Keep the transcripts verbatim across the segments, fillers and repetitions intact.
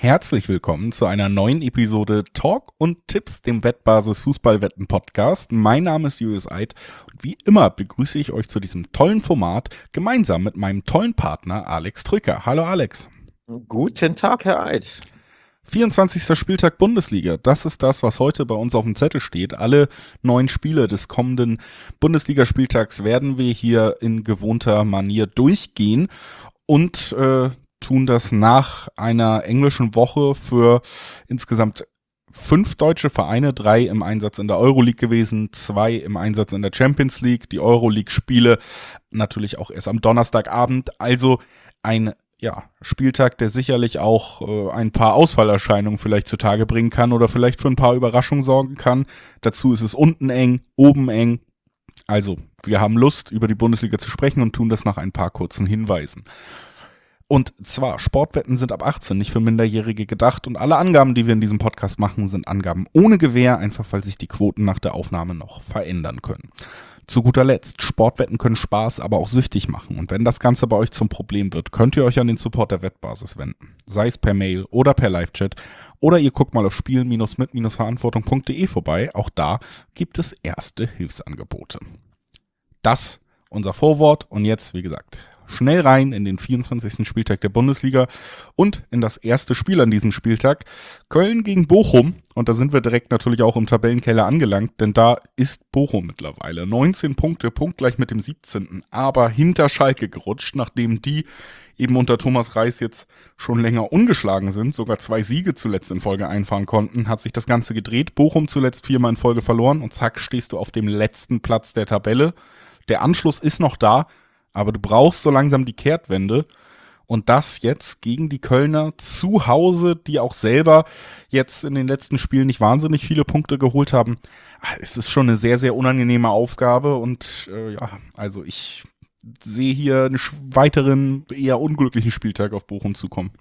herzlich willkommen zu einer neuen Episode Talk und Tipps, dem Wettbasis Fußballwetten Podcast. Mein Name ist Julius Eid und wie immer begrüße ich euch zu diesem tollen Format gemeinsam mit meinem tollen Partner Alex Trücker. Hallo Alex. Guten Tag, Herr Eid. vierundzwanzigster Spieltag Bundesliga, das ist das, was heute bei uns auf dem Zettel steht. Alle neun Spiele des kommenden Bundesligaspieltags werden wir hier in gewohnter Manier durchgehen und äh, tun das nach einer englischen Woche für insgesamt fünf deutsche Vereine, drei im Einsatz in der Euroleague gewesen, zwei im Einsatz in der Champions League, die Euroleague-Spiele natürlich auch erst am Donnerstagabend, also ein ja, Spieltag, der sicherlich auch äh, ein paar Ausfallerscheinungen vielleicht zutage bringen kann oder vielleicht für ein paar Überraschungen sorgen kann. Dazu ist es unten eng, oben eng. Also, wir haben Lust, über die Bundesliga zu sprechen und tun das nach ein paar kurzen Hinweisen. Und zwar, Sportwetten sind ab achtzehn, nicht für Minderjährige gedacht und alle Angaben, die wir in diesem Podcast machen, sind Angaben ohne Gewähr, einfach weil sich die Quoten nach der Aufnahme noch verändern können. Zu guter Letzt, Sportwetten können Spaß, aber auch süchtig machen und wenn das Ganze bei euch zum Problem wird, könnt ihr euch an den Support der Wettbasis wenden, sei es per Mail oder per Live-Chat oder ihr guckt mal auf spielen mit verantwortung punkt de vorbei, auch da gibt es erste Hilfsangebote. Das unser Vorwort und jetzt, wie gesagt, schnell rein in den vierundzwanzigsten Spieltag der Bundesliga und in das erste Spiel an diesem Spieltag. Köln gegen Bochum. Und da sind wir direkt natürlich auch im Tabellenkeller angelangt, denn da ist Bochum mittlerweile. neunzehn Punkte, punktgleich mit dem siebzehnten aber hinter Schalke gerutscht, nachdem die eben unter Thomas Reis jetzt schon länger ungeschlagen sind, sogar zwei Siege zuletzt in Folge einfahren konnten, hat sich das Ganze gedreht. Bochum zuletzt viermal in Folge verloren und zack, stehst du auf dem letzten Platz der Tabelle. Der Anschluss ist noch da, aber du brauchst so langsam die Kehrtwende und das jetzt gegen die Kölner zu Hause, die auch selber jetzt in den letzten Spielen nicht wahnsinnig viele Punkte geholt haben. Es ist schon eine sehr, sehr unangenehme Aufgabe und äh, ja, also ich sehe hier einen weiteren, eher unglücklichen Spieltag auf Bochum zukommen.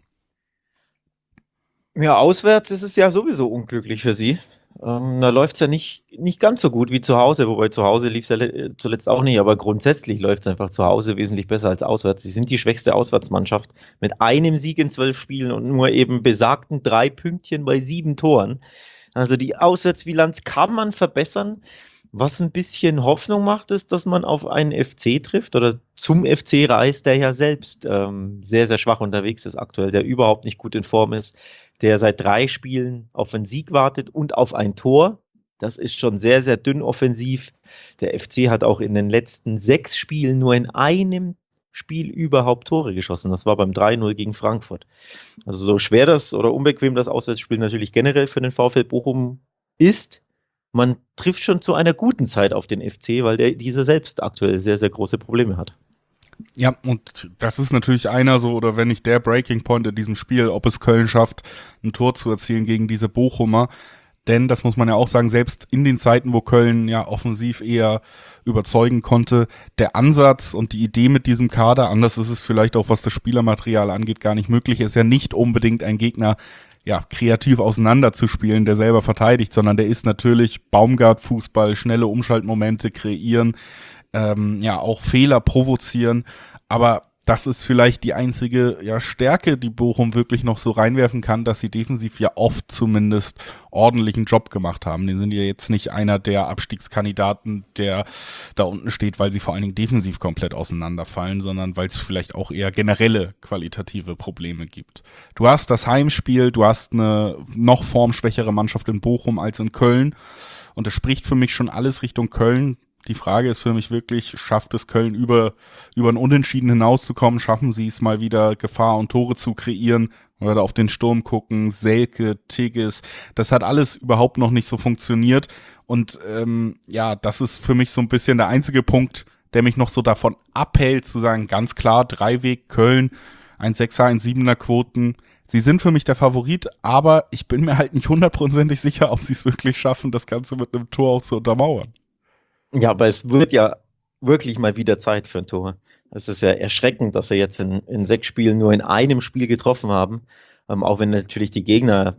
Ja, auswärts ist es ja sowieso unglücklich für Sie. Ähm, da läuft es ja nicht, nicht ganz so gut wie zu Hause, wobei zu Hause lief es ja le- zuletzt auch nicht, aber grundsätzlich läuft es einfach zu Hause wesentlich besser als auswärts. Sie sind die schwächste Auswärtsmannschaft mit einem Sieg in zwölf Spielen und nur eben besagten drei Pünktchen bei sieben Toren. Also die Auswärtsbilanz kann man verbessern. Was ein bisschen Hoffnung macht, ist, dass man auf einen F C trifft oder zum F C reist, der ja selbst ähm, sehr, sehr schwach unterwegs ist aktuell, der überhaupt nicht gut in Form ist, der seit drei Spielen auf einen Sieg wartet und auf ein Tor. Das ist schon sehr, sehr dünn offensiv. Der F C hat auch in den letzten sechs Spielen nur in einem Spiel überhaupt Tore geschossen. Das war beim drei null gegen Frankfurt. Also so schwer das oder unbequem das Auswärtsspiel natürlich generell für den VfL Bochum ist, man trifft schon zu einer guten Zeit auf den F C, weil der dieser selbst aktuell sehr, sehr große Probleme hat. Ja, und das ist natürlich einer so, oder wenn nicht der Breaking Point in diesem Spiel, ob es Köln schafft, ein Tor zu erzielen gegen diese Bochumer. Denn, das muss man ja auch sagen, selbst in den Zeiten, wo Köln ja offensiv eher überzeugen konnte, der Ansatz und die Idee mit diesem Kader, anders ist es vielleicht auch, was das Spielermaterial angeht, gar nicht möglich, ist ja nicht unbedingt ein Gegner, ja, kreativ auseinanderzuspielen, der selber verteidigt, sondern der ist natürlich Baumgart-Fußball, schnelle Umschaltmomente kreieren, ähm, ja, auch Fehler provozieren, aber das ist vielleicht die einzige ja, Stärke, die Bochum wirklich noch so reinwerfen kann, dass sie defensiv ja oft zumindest ordentlichen Job gemacht haben. Die sind ja jetzt nicht einer der Abstiegskandidaten, der da unten steht, weil sie vor allen Dingen defensiv komplett auseinanderfallen, sondern weil es vielleicht auch eher generelle qualitative Probleme gibt. Du hast das Heimspiel, du hast eine noch formschwächere Mannschaft in Bochum als in Köln und es spricht für mich schon alles Richtung Köln. Die Frage ist für mich wirklich, schafft es Köln über, über ein Unentschieden hinauszukommen? Schaffen sie es mal wieder, Gefahr und Tore zu kreieren? Oder auf den Sturm gucken, Selke, Tigges, das hat alles überhaupt noch nicht so funktioniert. Und ähm, ja, das ist für mich so ein bisschen der einzige Punkt, der mich noch so davon abhält, zu sagen, ganz klar, Dreiweg, Köln, ein Sechser, ein Siebener Quoten. Sie sind für mich der Favorit, aber ich bin mir halt nicht hundertprozentig sicher, ob sie es wirklich schaffen, das Ganze mit einem Tor auch zu untermauern. Ja, aber es wird ja wirklich mal wieder Zeit für ein Tor. Es ist ja erschreckend, dass sie jetzt in, in sechs Spielen nur in einem Spiel getroffen haben, ähm, auch wenn natürlich die Gegner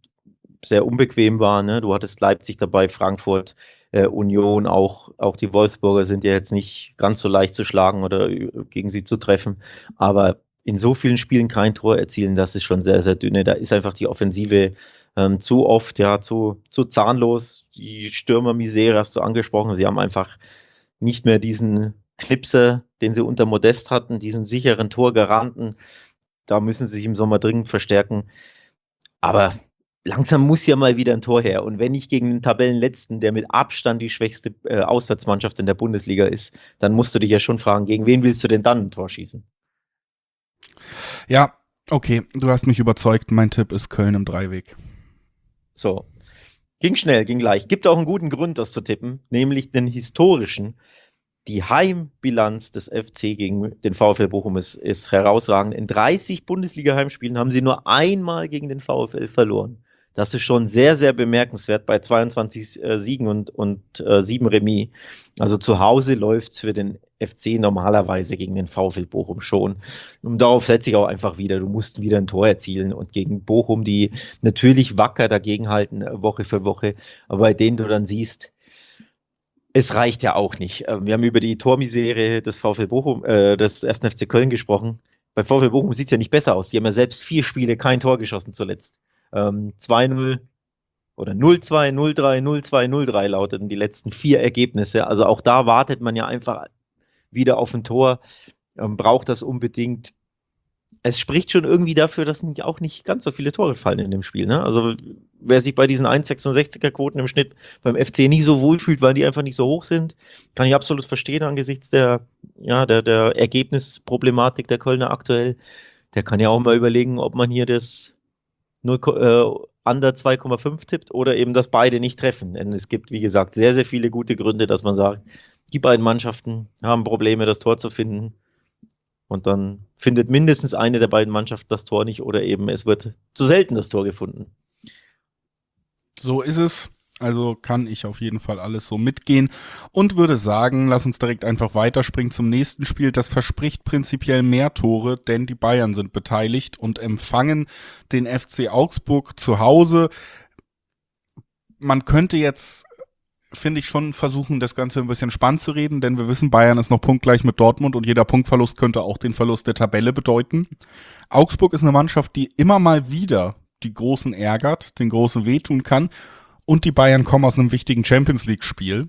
sehr unbequem waren. Ne? Du hattest Leipzig dabei, Frankfurt, äh, Union, auch, auch die Wolfsburger sind ja jetzt nicht ganz so leicht zu schlagen oder gegen sie zu treffen. Aber in so vielen Spielen kein Tor erzielen, das ist schon sehr, sehr dünne. Da ist einfach die Offensive ähm, zu oft, ja, zu, zu zahnlos. Die Stürmermisere hast du angesprochen. Sie haben einfach nicht mehr diesen Knipser, den sie unter Modest hatten, diesen sicheren Torgaranten. Da müssen sie sich im Sommer dringend verstärken. Aber langsam muss ja mal wieder ein Tor her. Und wenn nicht gegen den Tabellenletzten, der mit Abstand die schwächste äh, Auswärtsmannschaft in der Bundesliga ist, dann musst du dich ja schon fragen, gegen wen willst du denn dann ein Tor schießen? Ja, okay, du hast mich überzeugt. Mein Tipp ist Köln im Dreiweg. So, ging schnell, ging leicht. Gibt auch einen guten Grund, das zu tippen, nämlich den historischen. Die Heimbilanz des F C gegen den VfL Bochum ist, ist herausragend. In dreißig Bundesliga-Heimspielen haben sie nur einmal gegen den VfL verloren. Das ist schon sehr, sehr bemerkenswert bei zweiundzwanzig äh, Siegen und, und äh, sieben Remis. Also zu Hause läuft es für den F C normalerweise gegen den VfL Bochum schon. Und darauf setze ich auch einfach wieder. Du musst wieder ein Tor erzielen und gegen Bochum, die natürlich wacker dagegenhalten, Woche für Woche, aber bei denen du dann siehst, es reicht ja auch nicht. Wir haben über die Tormisere des VfL Bochum, äh, des ersten F C Köln gesprochen. Bei VfL Bochum sieht es ja nicht besser aus. Die haben ja selbst vier Spiele kein Tor geschossen zuletzt. Ähm, zwei null oder null zwei, null drei, null zwei, null drei lauteten die letzten vier Ergebnisse. Also auch da wartet man ja einfach wieder auf ein Tor, ähm, braucht das unbedingt. Es spricht schon irgendwie dafür, dass nicht, auch nicht ganz so viele Tore fallen in dem Spiel. Ne? Also wer sich bei diesen eins Komma sechsundsechziger Quoten im Schnitt beim F C nicht so wohl fühlt, weil die einfach nicht so hoch sind, kann ich absolut verstehen angesichts der, ja, der, der Ergebnisproblematik der Kölner aktuell. Der kann ja auch mal überlegen, ob man hier das null, äh, under zwei Komma fünf tippt oder eben, dass beide nicht treffen. Denn es gibt, wie gesagt, sehr, sehr viele gute Gründe, dass man sagt, die beiden Mannschaften haben Probleme, das Tor zu finden. Und dann findet mindestens eine der beiden Mannschaften das Tor nicht oder eben es wird zu selten das Tor gefunden. So ist es. Also kann ich auf jeden Fall alles so mitgehen und würde sagen, lass uns direkt einfach weiterspringen zum nächsten Spiel. Das verspricht prinzipiell mehr Tore, denn die Bayern sind beteiligt und empfangen den F C Augsburg zu Hause. Man könnte jetzt, finde ich, schon versuchen, das Ganze ein bisschen spannend zu reden, denn wir wissen, Bayern ist noch punktgleich mit Dortmund und jeder Punktverlust könnte auch den Verlust der Tabelle bedeuten. Augsburg ist eine Mannschaft, die immer mal wieder die Großen ärgert, den Großen wehtun kann und die Bayern kommen aus einem wichtigen Champions-League-Spiel.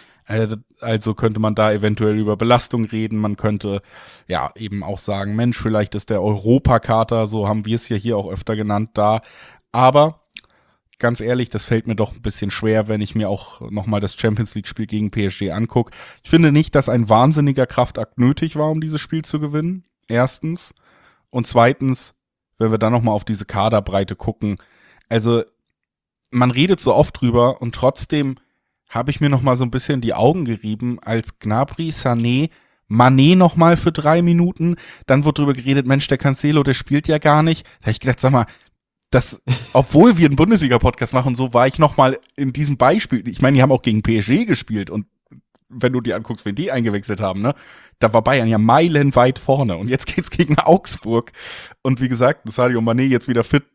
Also könnte man da eventuell über Belastung reden, man könnte ja eben auch sagen, Mensch, vielleicht ist der Europakater, so haben wir es ja hier auch öfter genannt, da, aber ganz ehrlich, das fällt mir doch ein bisschen schwer, wenn ich mir auch nochmal das Champions-League-Spiel gegen P S G angucke. Ich finde nicht, dass ein wahnsinniger Kraftakt nötig war, um dieses Spiel zu gewinnen, erstens. Und zweitens, wenn wir dann nochmal auf diese Kaderbreite gucken, also man redet so oft drüber und trotzdem habe ich mir nochmal so ein bisschen die Augen gerieben, als Gnabry, Sané, Mané nochmal für drei Minuten, dann wurde drüber geredet, Mensch, der Cancelo, der spielt ja gar nicht. Da habe ich gedacht, sag mal, das, obwohl wir einen Bundesliga-Podcast machen, so war ich noch mal in diesem Beispiel. Ich meine, die haben auch gegen P S G gespielt und wenn du dir anguckst, wen die eingewechselt haben, ne, da war Bayern ja meilenweit vorne und jetzt geht's gegen Augsburg und wie gesagt, Sadio Mané jetzt wieder fit,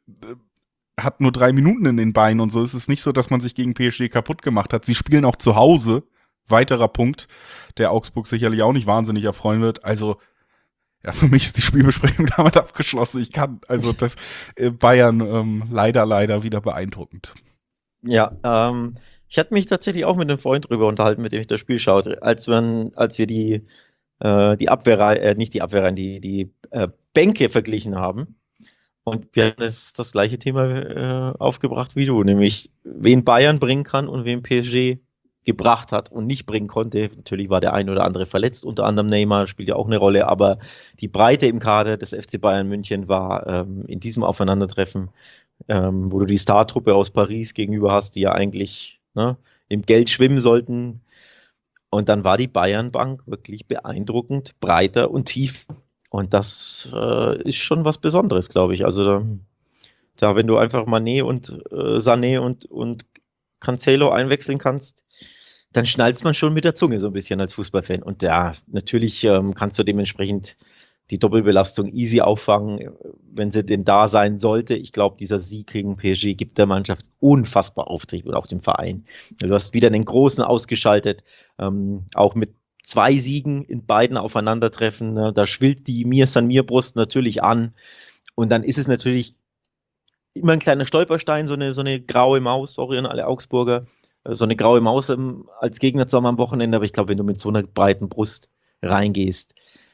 hat nur drei Minuten in den Beinen und so. Es ist nicht so, dass man sich gegen P S G kaputt gemacht hat. Sie spielen auch zu Hause. Weiterer Punkt, der Augsburg sicherlich auch nicht wahnsinnig erfreuen wird. Also ja, für mich ist die Spielbesprechung damit abgeschlossen. Ich kann, also das äh, Bayern ähm, leider, leider wieder beeindruckend. Ja, ähm, ich hatte mich tatsächlich auch mit einem Freund drüber unterhalten, mit dem ich das Spiel schaute, als wir, als wir die, äh, die Abwehrreihe, äh, nicht die Abwehrreihen, die, die äh, Bänke verglichen haben. Und wir haben das, das gleiche Thema äh, aufgebracht wie du, nämlich wen Bayern bringen kann und wen P S G gebracht hat und nicht bringen konnte. Natürlich war der ein oder andere verletzt, unter anderem Neymar spielt ja auch eine Rolle, aber die Breite im Kader des F C Bayern München war ähm, in diesem Aufeinandertreffen, ähm, wo du die Startruppe aus Paris gegenüber hast, die ja eigentlich, ne, im Geld schwimmen sollten. Und dann war die Bayernbank wirklich beeindruckend breiter und tief. Und das äh, ist schon was Besonderes, glaube ich. Also da, da, wenn du einfach Mané und äh, Sané und, und Cancelo einwechseln kannst, dann schnallst man schon mit der Zunge so ein bisschen als Fußballfan. Und ja, natürlich ähm, kannst du dementsprechend die Doppelbelastung easy auffangen, wenn sie denn da sein sollte. Ich glaube, dieser Sieg gegen P S G gibt der Mannschaft unfassbar Auftrieb und auch dem Verein. Du hast wieder den Großen ausgeschaltet, ähm, auch mit zwei Siegen in beiden Aufeinandertreffen. Ne? Da schwillt die Mir-San-Mir-Brust natürlich an. Und dann ist es natürlich immer ein kleiner Stolperstein, so eine, so eine graue Maus, sorry an alle Augsburger, so eine graue Maus ähm, als Gegner zu haben am Wochenende. Aber ich glaube, wenn du mit so einer breiten Brust reingehst,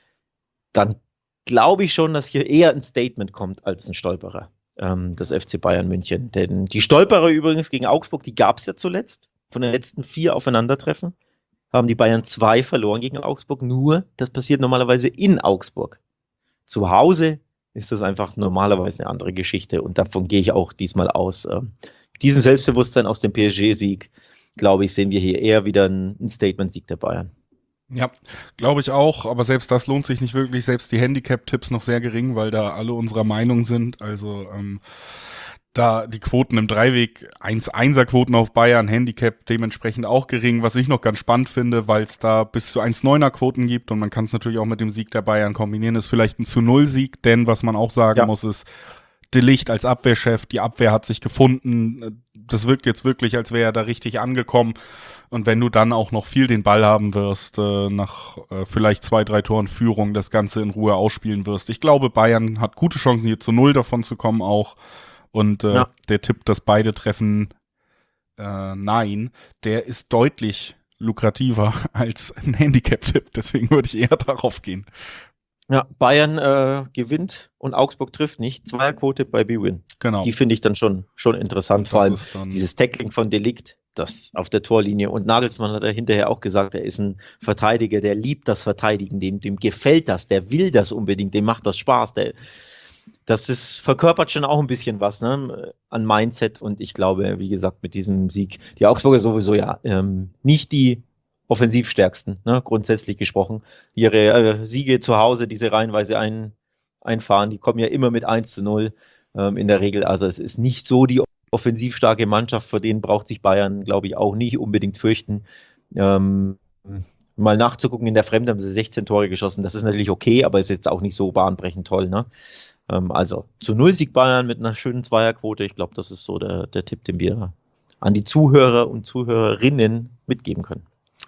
dann glaube ich schon, dass hier eher ein Statement kommt als ein Stolperer, ähm, das F C Bayern München. Denn die Stolperer übrigens gegen Augsburg, die gab es ja zuletzt. Von den letzten vier Aufeinandertreffen haben die Bayern zwei verloren gegen Augsburg. Nur, das passiert normalerweise in Augsburg. Zu Hause ist das einfach normalerweise eine andere Geschichte. Und davon gehe ich auch diesmal aus. Ähm, diesen Selbstbewusstsein aus dem P S G-Sieg, glaube ich, sehen wir hier eher wieder einen Statement-Sieg der Bayern. Ja, glaube ich auch, aber selbst das lohnt sich nicht wirklich, selbst die Handicap-Tipps noch sehr gering, weil da alle unserer Meinung sind, also ähm, da die Quoten im Dreiweg, eins Einser-Quoten auf Bayern, Handicap dementsprechend auch gering, was ich noch ganz spannend finde, weil es da bis zu eins Neuner Quoten gibt und man kann es natürlich auch mit dem Sieg der Bayern kombinieren, ist vielleicht ein zu null Sieg, denn was man auch sagen Ja. muss, ist, De Ligt als Abwehrchef, die Abwehr hat sich gefunden, das wirkt jetzt wirklich, als wäre er da richtig angekommen und wenn du dann auch noch viel den Ball haben wirst, äh, nach äh, vielleicht zwei, drei Toren Führung das Ganze in Ruhe ausspielen wirst. Ich glaube, Bayern hat gute Chancen, hier zu null davon zu kommen auch und äh, Ja. der Tipp, dass beide treffen, äh, nein, der ist deutlich lukrativer als ein Handicap-Tipp, deswegen würde ich eher darauf gehen. Ja, Bayern äh, gewinnt und Augsburg trifft nicht. Zweierquote bei B-Win. Genau. Die finde ich dann schon, schon interessant. Und Vor das allem ist dann- dieses Tackling von De Ligt, das auf der Torlinie. Und Nagelsmann hat ja hinterher auch gesagt, er ist ein Verteidiger, der liebt das Verteidigen, dem, dem gefällt das, der will das unbedingt, dem macht das Spaß. Der, das ist, verkörpert schon auch ein bisschen was, ne, an Mindset. Und ich glaube, wie gesagt, mit diesem Sieg, die Augsburger sowieso ja ähm, nicht die offensivstärksten, ne, grundsätzlich gesprochen. Ihre äh, Siege zu Hause, diese reihenweise ein, einfahren, die kommen ja immer mit eins zu null ähm, in der Regel. Also es ist nicht so die offensivstarke Mannschaft, vor denen braucht sich Bayern, glaube ich, auch nicht unbedingt fürchten. Ähm, mal nachzugucken, in der Fremde haben sie sechzehn Tore geschossen. Das ist natürlich okay, aber ist jetzt auch nicht so bahnbrechend toll. Ne? Ähm, also zu null Sieg Bayern mit einer schönen Zweierquote. Ich glaube, das ist so der, der Tipp, den wir an die Zuhörer und Zuhörerinnen mitgeben können.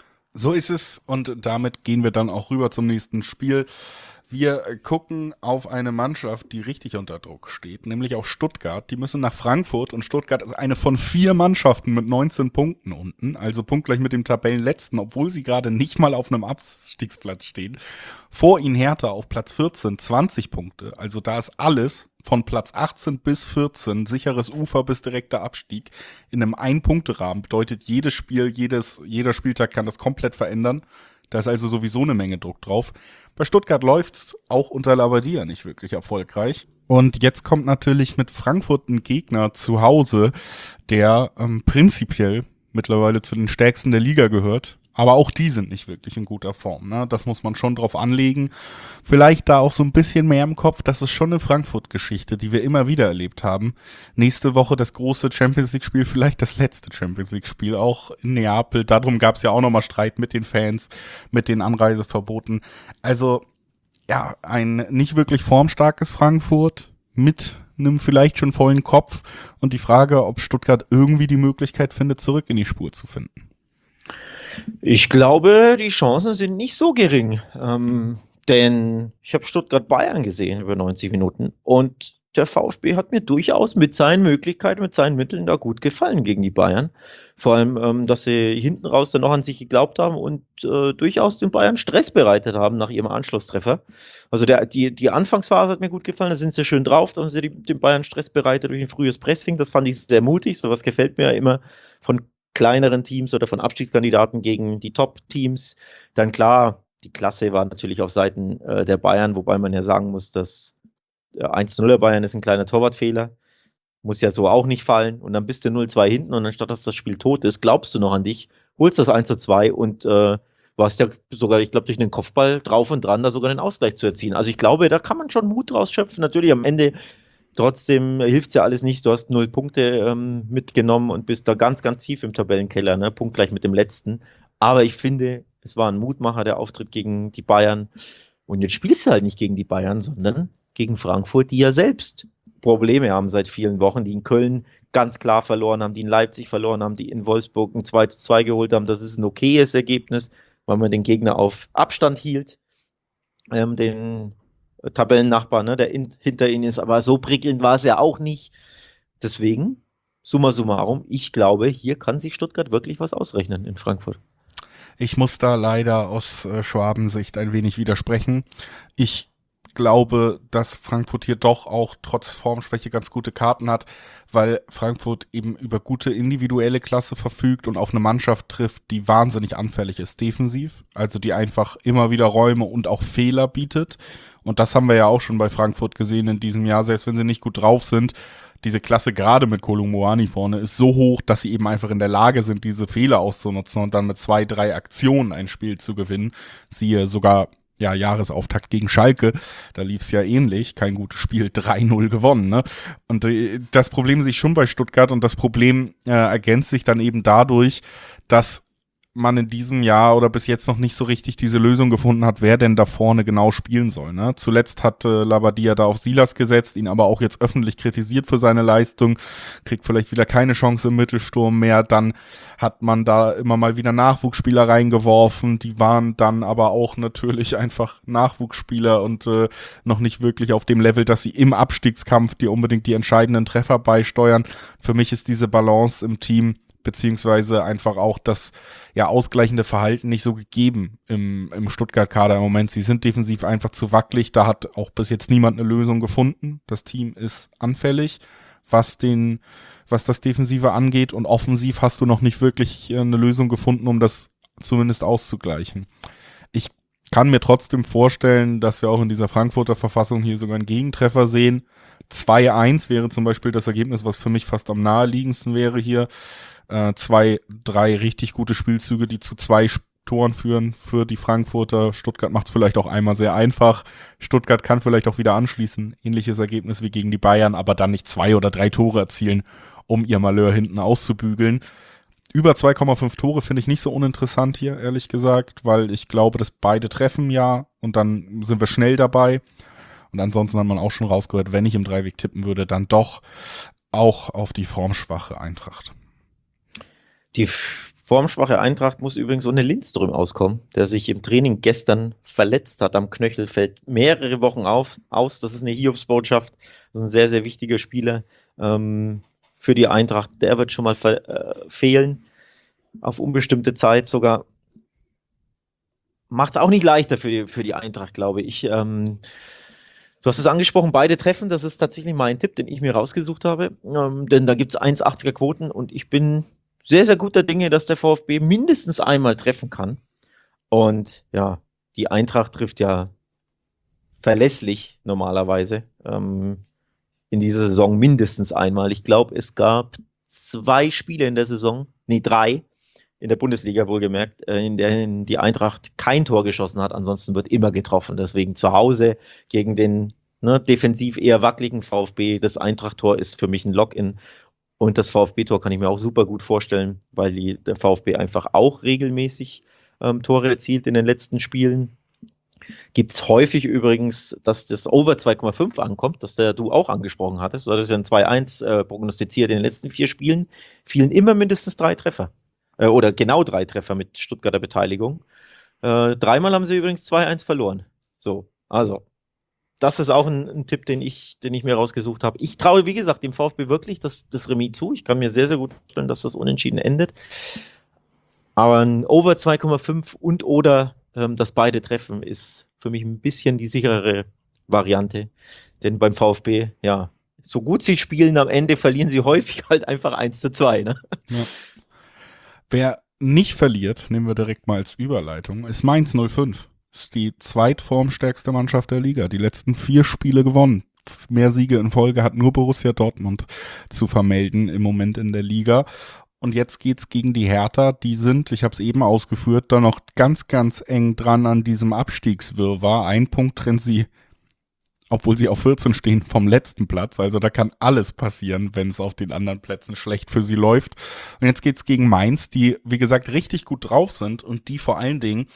So ist es und damit gehen wir dann auch rüber zum nächsten Spiel. Wir gucken auf eine Mannschaft, die richtig unter Druck steht, nämlich auf Stuttgart. Die müssen nach Frankfurt und Stuttgart ist eine von vier Mannschaften mit neunzehn Punkten unten, also punktgleich mit dem Tabellenletzten, obwohl sie gerade nicht mal auf einem Abstiegsplatz stehen. Vor ihnen Hertha auf Platz vierzehn, zwanzig Punkte, also da ist alles von Platz achtzehn bis vierzehn, sicheres Ufer bis direkter Abstieg in einem Ein-Punkte-Rahmen. Bedeutet, jedes Spiel, jedes, jeder Spieltag kann das komplett verändern. Da ist also sowieso eine Menge Druck drauf. Bei Stuttgart läuft auch unter Labbadia nicht wirklich erfolgreich. Und jetzt kommt natürlich mit Frankfurt ein Gegner zu Hause, der ähm, prinzipiell mittlerweile zu den stärksten der Liga gehört. Aber auch die sind nicht wirklich in guter Form. Ne? Das muss man schon drauf anlegen. Vielleicht da auch so ein bisschen mehr im Kopf. Das ist schon eine Frankfurt-Geschichte, die wir immer wieder erlebt haben. Nächste Woche das große Champions-League-Spiel, vielleicht das letzte Champions-League-Spiel, auch in Neapel. Darum gab es ja auch nochmal Streit mit den Fans, mit den Anreiseverboten. Also ja, ein nicht wirklich formstarkes Frankfurt mit einem vielleicht schon vollen Kopf. Und die Frage, ob Stuttgart irgendwie die Möglichkeit findet, zurück in die Spur zu finden. Ich glaube, die Chancen sind nicht so gering, ähm, denn ich habe Stuttgart-Bayern gesehen über neunzig Minuten und der VfB hat mir durchaus mit seinen Möglichkeiten, mit seinen Mitteln da gut gefallen gegen die Bayern. Vor allem, ähm, dass sie hinten raus dann noch an sich geglaubt haben und äh, durchaus den Bayern Stress bereitet haben nach ihrem Anschlusstreffer. Also der, die, die Anfangsphase hat mir gut gefallen, da sind sie schön drauf, da haben sie die, den Bayern Stress bereitet durch ein frühes Pressing, das fand ich sehr mutig, sowas gefällt mir ja immer von kleineren Teams oder von Abstiegskandidaten gegen die Top-Teams. Dann klar, die Klasse war natürlich auf Seiten äh, der Bayern, wobei man ja sagen muss, dass äh, eins zu null der Bayern ist ein kleiner Torwartfehler. Muss ja so auch nicht fallen. Und dann bist du null zwei hinten und anstatt dass das Spiel tot ist, glaubst du noch an dich, holst das eins zu zwei und äh, warst ja sogar, ich glaube, durch einen Kopfball drauf und dran, da sogar den Ausgleich zu erzielen. Also ich glaube, da kann man schon Mut rausschöpfen. Natürlich am Ende trotzdem hilft es ja alles nicht. Du hast null Punkte ähm, mitgenommen und bist da ganz, ganz tief im Tabellenkeller, ne? Punktgleich mit dem letzten. Aber ich finde, es war ein Mutmacher, der Auftritt gegen die Bayern. Und jetzt spielst du halt nicht gegen die Bayern, sondern gegen Frankfurt, die ja selbst Probleme haben seit vielen Wochen, die in Köln ganz klar verloren haben, die in Leipzig verloren haben, die in Wolfsburg ein zwei zu zwei geholt haben. Das ist ein okayes Ergebnis. weil man den Gegner auf Abstand hielt, ähm, den Tabellennachbar, ne, der in, hinter ihnen ist, aber so prickelnd war es ja auch nicht. Deswegen, summa summarum, ich glaube, hier kann sich Stuttgart wirklich was ausrechnen in Frankfurt. Ich muss da leider aus äh, Schwabensicht ein wenig widersprechen. Ich glaube, dass Frankfurt hier doch auch trotz Formschwäche ganz gute Karten hat, weil Frankfurt eben über gute individuelle Klasse verfügt und auf eine Mannschaft trifft, die wahnsinnig anfällig ist defensiv, also die einfach immer wieder Räume und auch Fehler bietet. Und das haben wir ja auch schon bei Frankfurt gesehen in diesem Jahr, selbst wenn sie nicht gut drauf sind. Diese Klasse gerade mit Kolo Muani vorne ist so hoch, dass sie eben einfach in der Lage sind, diese Fehler auszunutzen und dann mit zwei, drei Aktionen ein Spiel zu gewinnen. Siehe sogar ja, Jahresauftakt gegen Schalke, da lief es ja ähnlich, kein gutes Spiel, drei null gewonnen, ne? Und äh, das Problem sehe ich schon bei Stuttgart und das Problem äh, ergänzt sich dann eben dadurch, dass man in diesem Jahr oder bis jetzt noch nicht so richtig diese Lösung gefunden hat, wer denn da vorne genau spielen soll. Ne? Zuletzt hat äh, Labadia da auf Silas gesetzt, ihn aber auch jetzt öffentlich kritisiert für seine Leistung, kriegt vielleicht wieder keine Chance im Mittelsturm mehr. Dann hat man da immer mal wieder Nachwuchsspieler reingeworfen, die waren dann aber auch natürlich einfach Nachwuchsspieler und äh, noch nicht wirklich auf dem Level, dass sie im Abstiegskampf dir unbedingt die entscheidenden Treffer beisteuern. Für mich ist diese Balance im Team beziehungsweise einfach auch das ja ausgleichende Verhalten nicht so gegeben im, im Stuttgart-Kader im Moment. Sie sind defensiv einfach zu wackelig, da hat auch bis jetzt niemand eine Lösung gefunden. Das Team ist anfällig, was den, was das Defensive angeht, und offensiv hast du noch nicht wirklich eine Lösung gefunden, um das zumindest auszugleichen. Ich kann mir trotzdem vorstellen, dass wir auch in dieser Frankfurter Verfassung hier sogar einen Gegentreffer sehen. zwei eins wäre zum Beispiel das Ergebnis, was für mich fast am naheliegendsten wäre hier. Äh, zwei, drei richtig gute Spielzüge, die zu zwei Toren führen für die Frankfurter. Stuttgart macht es vielleicht auch einmal sehr einfach. Stuttgart kann vielleicht auch wieder anschließen. Ähnliches Ergebnis wie gegen die Bayern, aber dann nicht zwei oder drei Tore erzielen, um ihr Malheur hinten auszubügeln. Über zwei Komma fünf Tore finde ich nicht so uninteressant hier, ehrlich gesagt, weil ich glaube, dass beide treffen ja und dann sind wir schnell dabei. Und ansonsten hat man auch schon rausgehört, wenn ich im Dreiweg tippen würde, dann doch auch auf die formschwache Eintracht. Die formschwache Eintracht muss übrigens ohne Lindström auskommen, der sich im Training gestern verletzt hat am Knöchel, fällt mehrere Wochen auf, aus. Das ist eine Hiobsbotschaft. Das ist ein sehr, sehr wichtiger Spieler ähm, für die Eintracht. Der wird schon mal ver- äh, fehlen, auf unbestimmte Zeit sogar. Macht es auch nicht leichter für die, für die Eintracht, glaube ich. Ähm, Du hast es angesprochen, beide treffen, das ist tatsächlich mein Tipp, den ich mir rausgesucht habe, ähm, denn da gibt es eins Komma achtziger Quoten und ich bin sehr, sehr guter Dinge, dass der VfB mindestens einmal treffen kann. Und ja, die Eintracht trifft ja verlässlich normalerweise ähm, in dieser Saison mindestens einmal. Ich glaube, es gab zwei Spiele in der Saison, nee, drei, in der Bundesliga wohlgemerkt, in denen die Eintracht kein Tor geschossen hat, ansonsten wird immer getroffen. Deswegen zu Hause gegen den ne, defensiv eher wackeligen VfB, das Eintracht-Tor ist für mich ein Lock-in. Und das VfB-Tor kann ich mir auch super gut vorstellen, weil die, der VfB einfach auch regelmäßig ähm, Tore erzielt in den letzten Spielen. Gibt es häufig übrigens, dass das Over zwei Komma fünf ankommt, das der du auch angesprochen hattest. Du hattest ja ein zwei eins äh, prognostiziert in den letzten vier Spielen. Fielen immer mindestens drei Treffer. Oder genau drei Treffer mit Stuttgarter Beteiligung. Äh, dreimal haben sie übrigens zwei eins verloren. So, also, das ist auch ein, ein Tipp, den ich, den ich mir rausgesucht habe. Ich traue, wie gesagt, dem VfB wirklich das, das Remis zu. Ich kann mir sehr, sehr gut vorstellen, dass das unentschieden endet. Aber ein Over zwei Komma fünf und oder ähm, das beide treffen ist für mich ein bisschen die sicherere Variante. Denn beim VfB, ja, so gut sie spielen, am Ende verlieren sie häufig halt einfach eins zu zwei. Ne? Ja. Wer nicht verliert, nehmen wir direkt mal als Überleitung, ist Mainz null fünf. Ist die zweitformstärkste Mannschaft der Liga. Die letzten vier Spiele gewonnen. Mehr Siege in Folge hat nur Borussia Dortmund zu vermelden im Moment in der Liga. Und jetzt geht's gegen die Hertha. Die sind, ich habe es eben ausgeführt, da noch ganz, ganz eng dran an diesem Abstiegswirrwarr. Ein Punkt trennt sie, obwohl sie auf vierzehn stehen, vom letzten Platz. Also da kann alles passieren, wenn es auf den anderen Plätzen schlecht für sie läuft. Und jetzt geht's gegen Mainz, die, wie gesagt, richtig gut drauf sind und die vor allen Dingen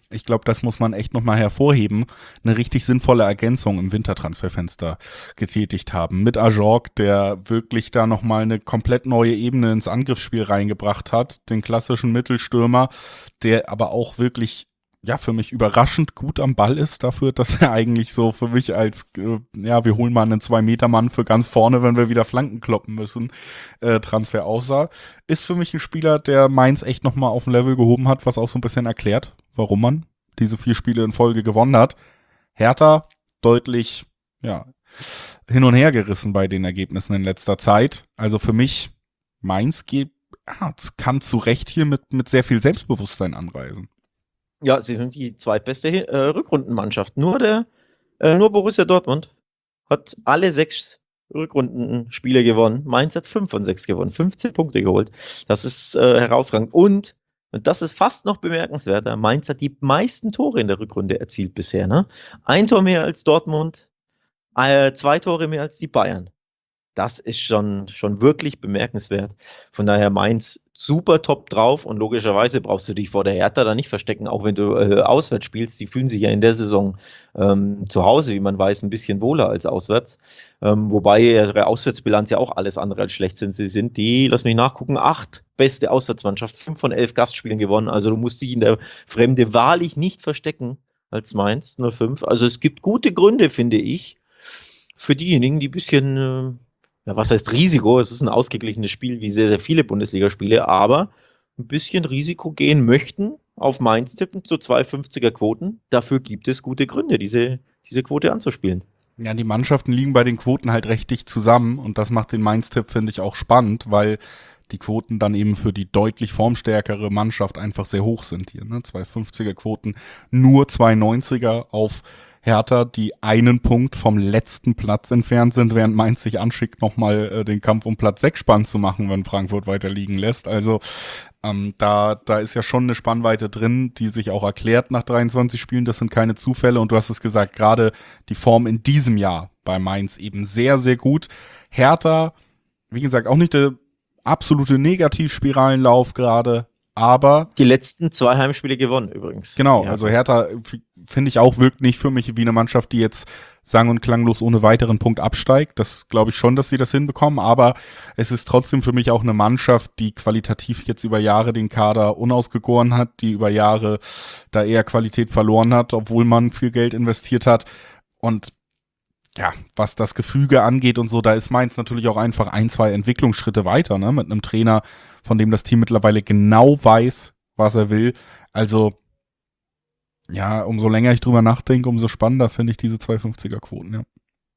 Ich glaube, das muss man echt nochmal hervorheben, eine richtig sinnvolle Ergänzung im Wintertransferfenster getätigt haben. Mit Ajorg, der wirklich da nochmal eine komplett neue Ebene ins Angriffsspiel reingebracht hat. Den klassischen Mittelstürmer, der aber auch wirklich, ja, für mich überraschend gut am Ball ist dafür, dass er eigentlich so für mich als, äh, ja, wir holen mal einen Zwei-Meter-Mann für ganz vorne, wenn wir wieder Flanken kloppen müssen, äh, Transfer aussah. Ist für mich ein Spieler, der Mainz echt nochmal auf ein Level gehoben hat, was auch so ein bisschen erklärt, warum man diese vier Spiele in Folge gewonnen hat. Hertha deutlich, ja, hin und her gerissen bei den Ergebnissen in letzter Zeit. Also für mich, Mainz geht, ja, kann zu Recht hier mit, mit sehr viel Selbstbewusstsein anreisen. Ja, sie sind die zweitbeste äh, Rückrundenmannschaft. Nur der, äh, nur Borussia Dortmund hat alle sechs Rückrundenspiele gewonnen. Mainz hat fünf von sechs gewonnen, fünfzehn Punkte geholt. Das ist äh, herausragend. Und, und das ist fast noch bemerkenswerter, Mainz hat die meisten Tore in der Rückrunde erzielt bisher. Ne? Ein Tor mehr als Dortmund, äh, zwei Tore mehr als die Bayern. Das ist schon, schon wirklich bemerkenswert. Von daher Mainz super top drauf und logischerweise brauchst du dich vor der Hertha da nicht verstecken, auch wenn du äh, auswärts spielst. Die fühlen sich ja in der Saison ähm, zu Hause, wie man weiß, ein bisschen wohler als auswärts. Ähm, wobei ihre Auswärtsbilanz ja auch alles andere als schlecht sind. Sie sind die, lass mich nachgucken, acht beste Auswärtsmannschaft, fünf von elf Gastspielen gewonnen. Also du musst dich in der Fremde wahrlich nicht verstecken als Mainz null fünf. Also es gibt gute Gründe, finde ich, für diejenigen, die ein bisschen... Äh, ja, was heißt Risiko? Es ist ein ausgeglichenes Spiel, wie sehr, sehr viele Bundesligaspiele, aber ein bisschen Risiko gehen möchten, auf Mainz tippen zu zwei fünfziger Quoten. Dafür gibt es gute Gründe, diese, diese Quote anzuspielen. Ja, die Mannschaften liegen bei den Quoten halt recht dicht zusammen und das macht den Mainz-Tipp, finde ich, auch spannend, weil die Quoten dann eben für die deutlich formstärkere Mannschaft einfach sehr hoch sind hier. Ne? zwei fünfziger Quoten, nur zwei neunziger auf Hertha, die einen Punkt vom letzten Platz entfernt sind, während Mainz sich anschickt, nochmal äh, den Kampf um Platz sechs spannend zu machen, wenn Frankfurt weiter liegen lässt. Also ähm, da, da ist ja schon eine Spannweite drin, die sich auch erklärt nach dreiundzwanzig Spielen. Das sind keine Zufälle und du hast es gesagt, gerade die Form in diesem Jahr bei Mainz eben sehr, sehr gut. Hertha, wie gesagt, auch nicht der absolute Negativspiralenlauf gerade, aber die letzten zwei Heimspiele gewonnen übrigens. Genau, also Hertha, finde ich auch, wirkt nicht für mich wie eine Mannschaft, die jetzt sang- und klanglos ohne weiteren Punkt absteigt. Das glaube ich schon, dass sie das hinbekommen, aber es ist trotzdem für mich auch eine Mannschaft, die qualitativ jetzt über Jahre den Kader unausgegoren hat, die über Jahre da eher Qualität verloren hat, obwohl man viel Geld investiert hat. Und ja, was das Gefüge angeht und so, da ist Mainz natürlich auch einfach ein, zwei Entwicklungsschritte weiter, ne, mit einem Trainer, von dem das Team mittlerweile genau weiß, was er will. Also, ja, umso länger ich drüber nachdenke, umso spannender finde ich diese zwei fünfziger Quoten, ja.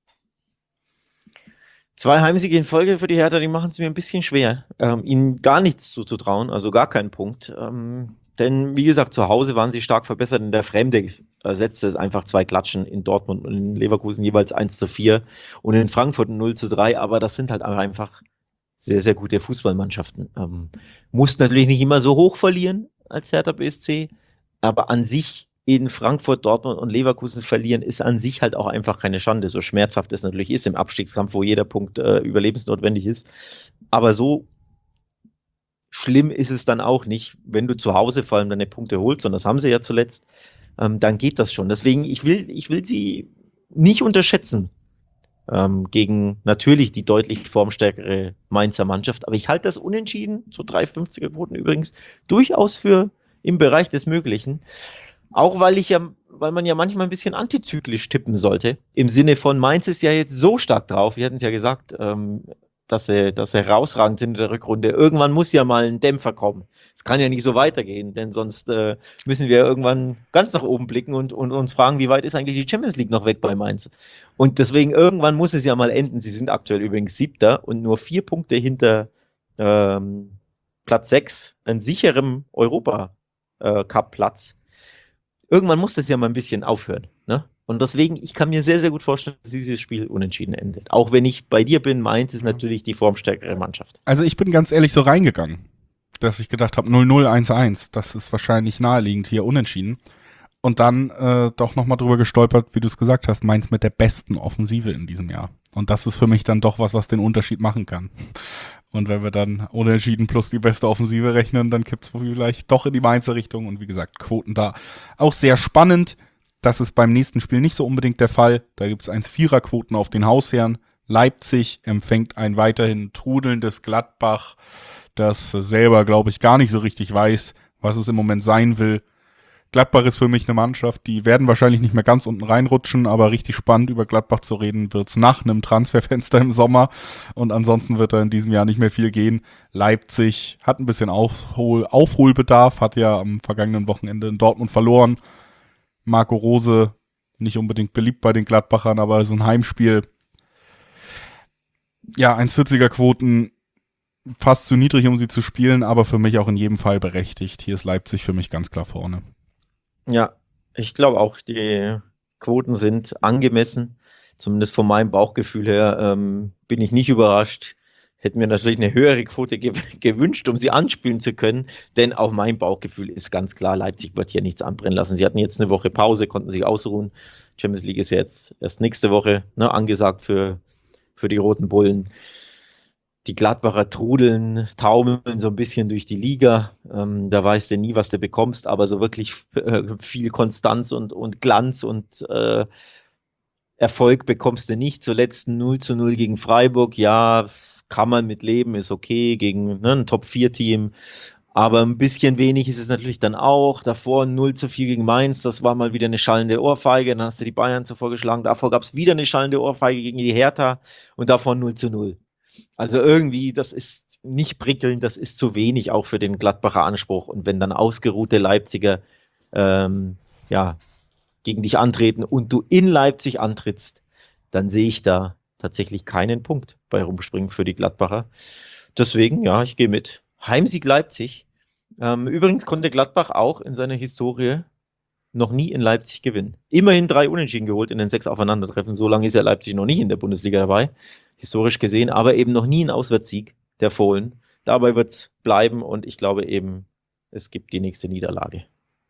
Zwei Heimsiege in Folge für die Hertha, die machen es mir ein bisschen schwer, ähm, ihnen gar nichts zuzutrauen, also gar keinen Punkt. Ähm, denn, wie gesagt, zu Hause waren sie stark verbessert. In der Fremde äh, setzte es einfach zwei Klatschen in Dortmund und in Leverkusen jeweils eins zu vier und in Frankfurt null zu drei. Aber das sind halt einfach sehr, sehr gute Fußballmannschaften. Ähm, muss natürlich nicht immer so hoch verlieren als Hertha B S C, aber an sich in Frankfurt, Dortmund und Leverkusen verlieren ist an sich halt auch einfach keine Schande, so schmerzhaft es natürlich ist im Abstiegskampf, wo jeder Punkt äh, überlebensnotwendig ist. Aber so schlimm ist es dann auch nicht, wenn du zu Hause vor allem deine Punkte holst, und das haben sie ja zuletzt, ähm, dann geht das schon. Deswegen, ich will, ich will sie nicht unterschätzen ähm, gegen natürlich die deutlich formstärkere Mainzer Mannschaft, aber ich halte das Unentschieden, so drei fünfziger Quoten übrigens, durchaus für im Bereich des Möglichen. Auch weil ich ja, weil man ja manchmal ein bisschen antizyklisch tippen sollte, im Sinne von Mainz ist ja jetzt so stark drauf, wir hatten es ja gesagt, ähm, dass sie, dass sie herausragend sind in der Rückrunde. Irgendwann muss ja mal ein Dämpfer kommen. Es kann ja nicht so weitergehen, denn sonst äh, müssen wir irgendwann ganz nach oben blicken und, und uns fragen, wie weit ist eigentlich die Champions League noch weg bei Mainz? Und deswegen irgendwann muss es ja mal enden. Sie sind aktuell übrigens Siebter und nur vier Punkte hinter ähm, Platz sechs, einem sicheren Europa-Cup-Platz. Irgendwann muss das ja mal ein bisschen aufhören, ne? Und deswegen, ich kann mir sehr, sehr gut vorstellen, dass dieses Spiel unentschieden endet. Auch wenn ich bei dir bin, Mainz ist natürlich die formstärkere Mannschaft. Also ich bin ganz ehrlich so reingegangen, dass ich gedacht habe, null null eins eins, das ist wahrscheinlich naheliegend hier unentschieden. Und dann äh, doch nochmal drüber gestolpert, wie du es gesagt hast, Mainz mit der besten Offensive in diesem Jahr. Und das ist für mich dann doch was, was den Unterschied machen kann. Und wenn wir dann Unentschieden plus die beste Offensive rechnen, dann kippt es vielleicht doch in die Mainzer Richtung. Und wie gesagt, Quoten da auch sehr spannend. Das ist beim nächsten Spiel nicht so unbedingt der Fall. Da gibt es eins Komma vierer Quoten auf den Hausherren. Leipzig empfängt ein weiterhin trudelndes Gladbach, das selber, glaube ich, gar nicht so richtig weiß, was es im Moment sein will. Gladbach ist für mich eine Mannschaft, die werden wahrscheinlich nicht mehr ganz unten reinrutschen, aber richtig spannend über Gladbach zu reden wird's nach einem Transferfenster im Sommer. Und ansonsten wird da in diesem Jahr nicht mehr viel gehen. Leipzig hat ein bisschen Aufhol- Aufholbedarf, hat ja am vergangenen Wochenende in Dortmund verloren. Marco Rose, nicht unbedingt beliebt bei den Gladbachern, aber so ein Heimspiel. Ja, eins Komma vierziger Quoten, fast zu niedrig, um sie zu spielen, aber für mich auch in jedem Fall berechtigt. Hier ist Leipzig für mich ganz klar vorne. Ja, ich glaube auch, die Quoten sind angemessen. Zumindest von meinem Bauchgefühl her ähm, bin ich nicht überrascht. Hätte mir natürlich eine höhere Quote ge- gewünscht, um sie anspielen zu können. Denn auch mein Bauchgefühl ist ganz klar, Leipzig wird hier nichts anbrennen lassen. Sie hatten jetzt eine Woche Pause, konnten sich ausruhen. Champions League ist ja jetzt erst nächste Woche, ne, angesagt für, für die Roten Bullen. Die Gladbacher trudeln, taumeln so ein bisschen durch die Liga. Ähm, da weißt du nie, was du bekommst, aber so wirklich äh, viel Konstanz und, und Glanz und äh, Erfolg bekommst du nicht. Zuletzt null zu null gegen Freiburg. Ja, kann man mit leben, ist okay, gegen ne, ein Top vier Team. Aber ein bisschen wenig ist es natürlich dann auch. Davor null zu vier gegen Mainz, das war mal wieder eine schallende Ohrfeige. Dann hast du die Bayern zuvor geschlagen. Davor gab es wieder eine schallende Ohrfeige gegen die Hertha und davor null zu null. Also irgendwie, das ist nicht prickelnd, das ist zu wenig auch für den Gladbacher Anspruch. Und wenn dann ausgeruhte Leipziger ähm, ja, gegen dich antreten und du in Leipzig antrittst, dann sehe ich da tatsächlich keinen Punkt bei Rumspringen für die Gladbacher. Deswegen, ja, ich gehe mit. Heimsieg Leipzig. Ähm, übrigens konnte Gladbach auch in seiner Historie noch nie in Leipzig gewinnen. Immerhin drei Unentschieden geholt in den sechs Aufeinandertreffen. So lange ist ja Leipzig noch nicht in der Bundesliga dabei, historisch gesehen, aber eben noch nie ein Auswärtssieg der Fohlen. Dabei wird es bleiben und ich glaube eben, es gibt die nächste Niederlage.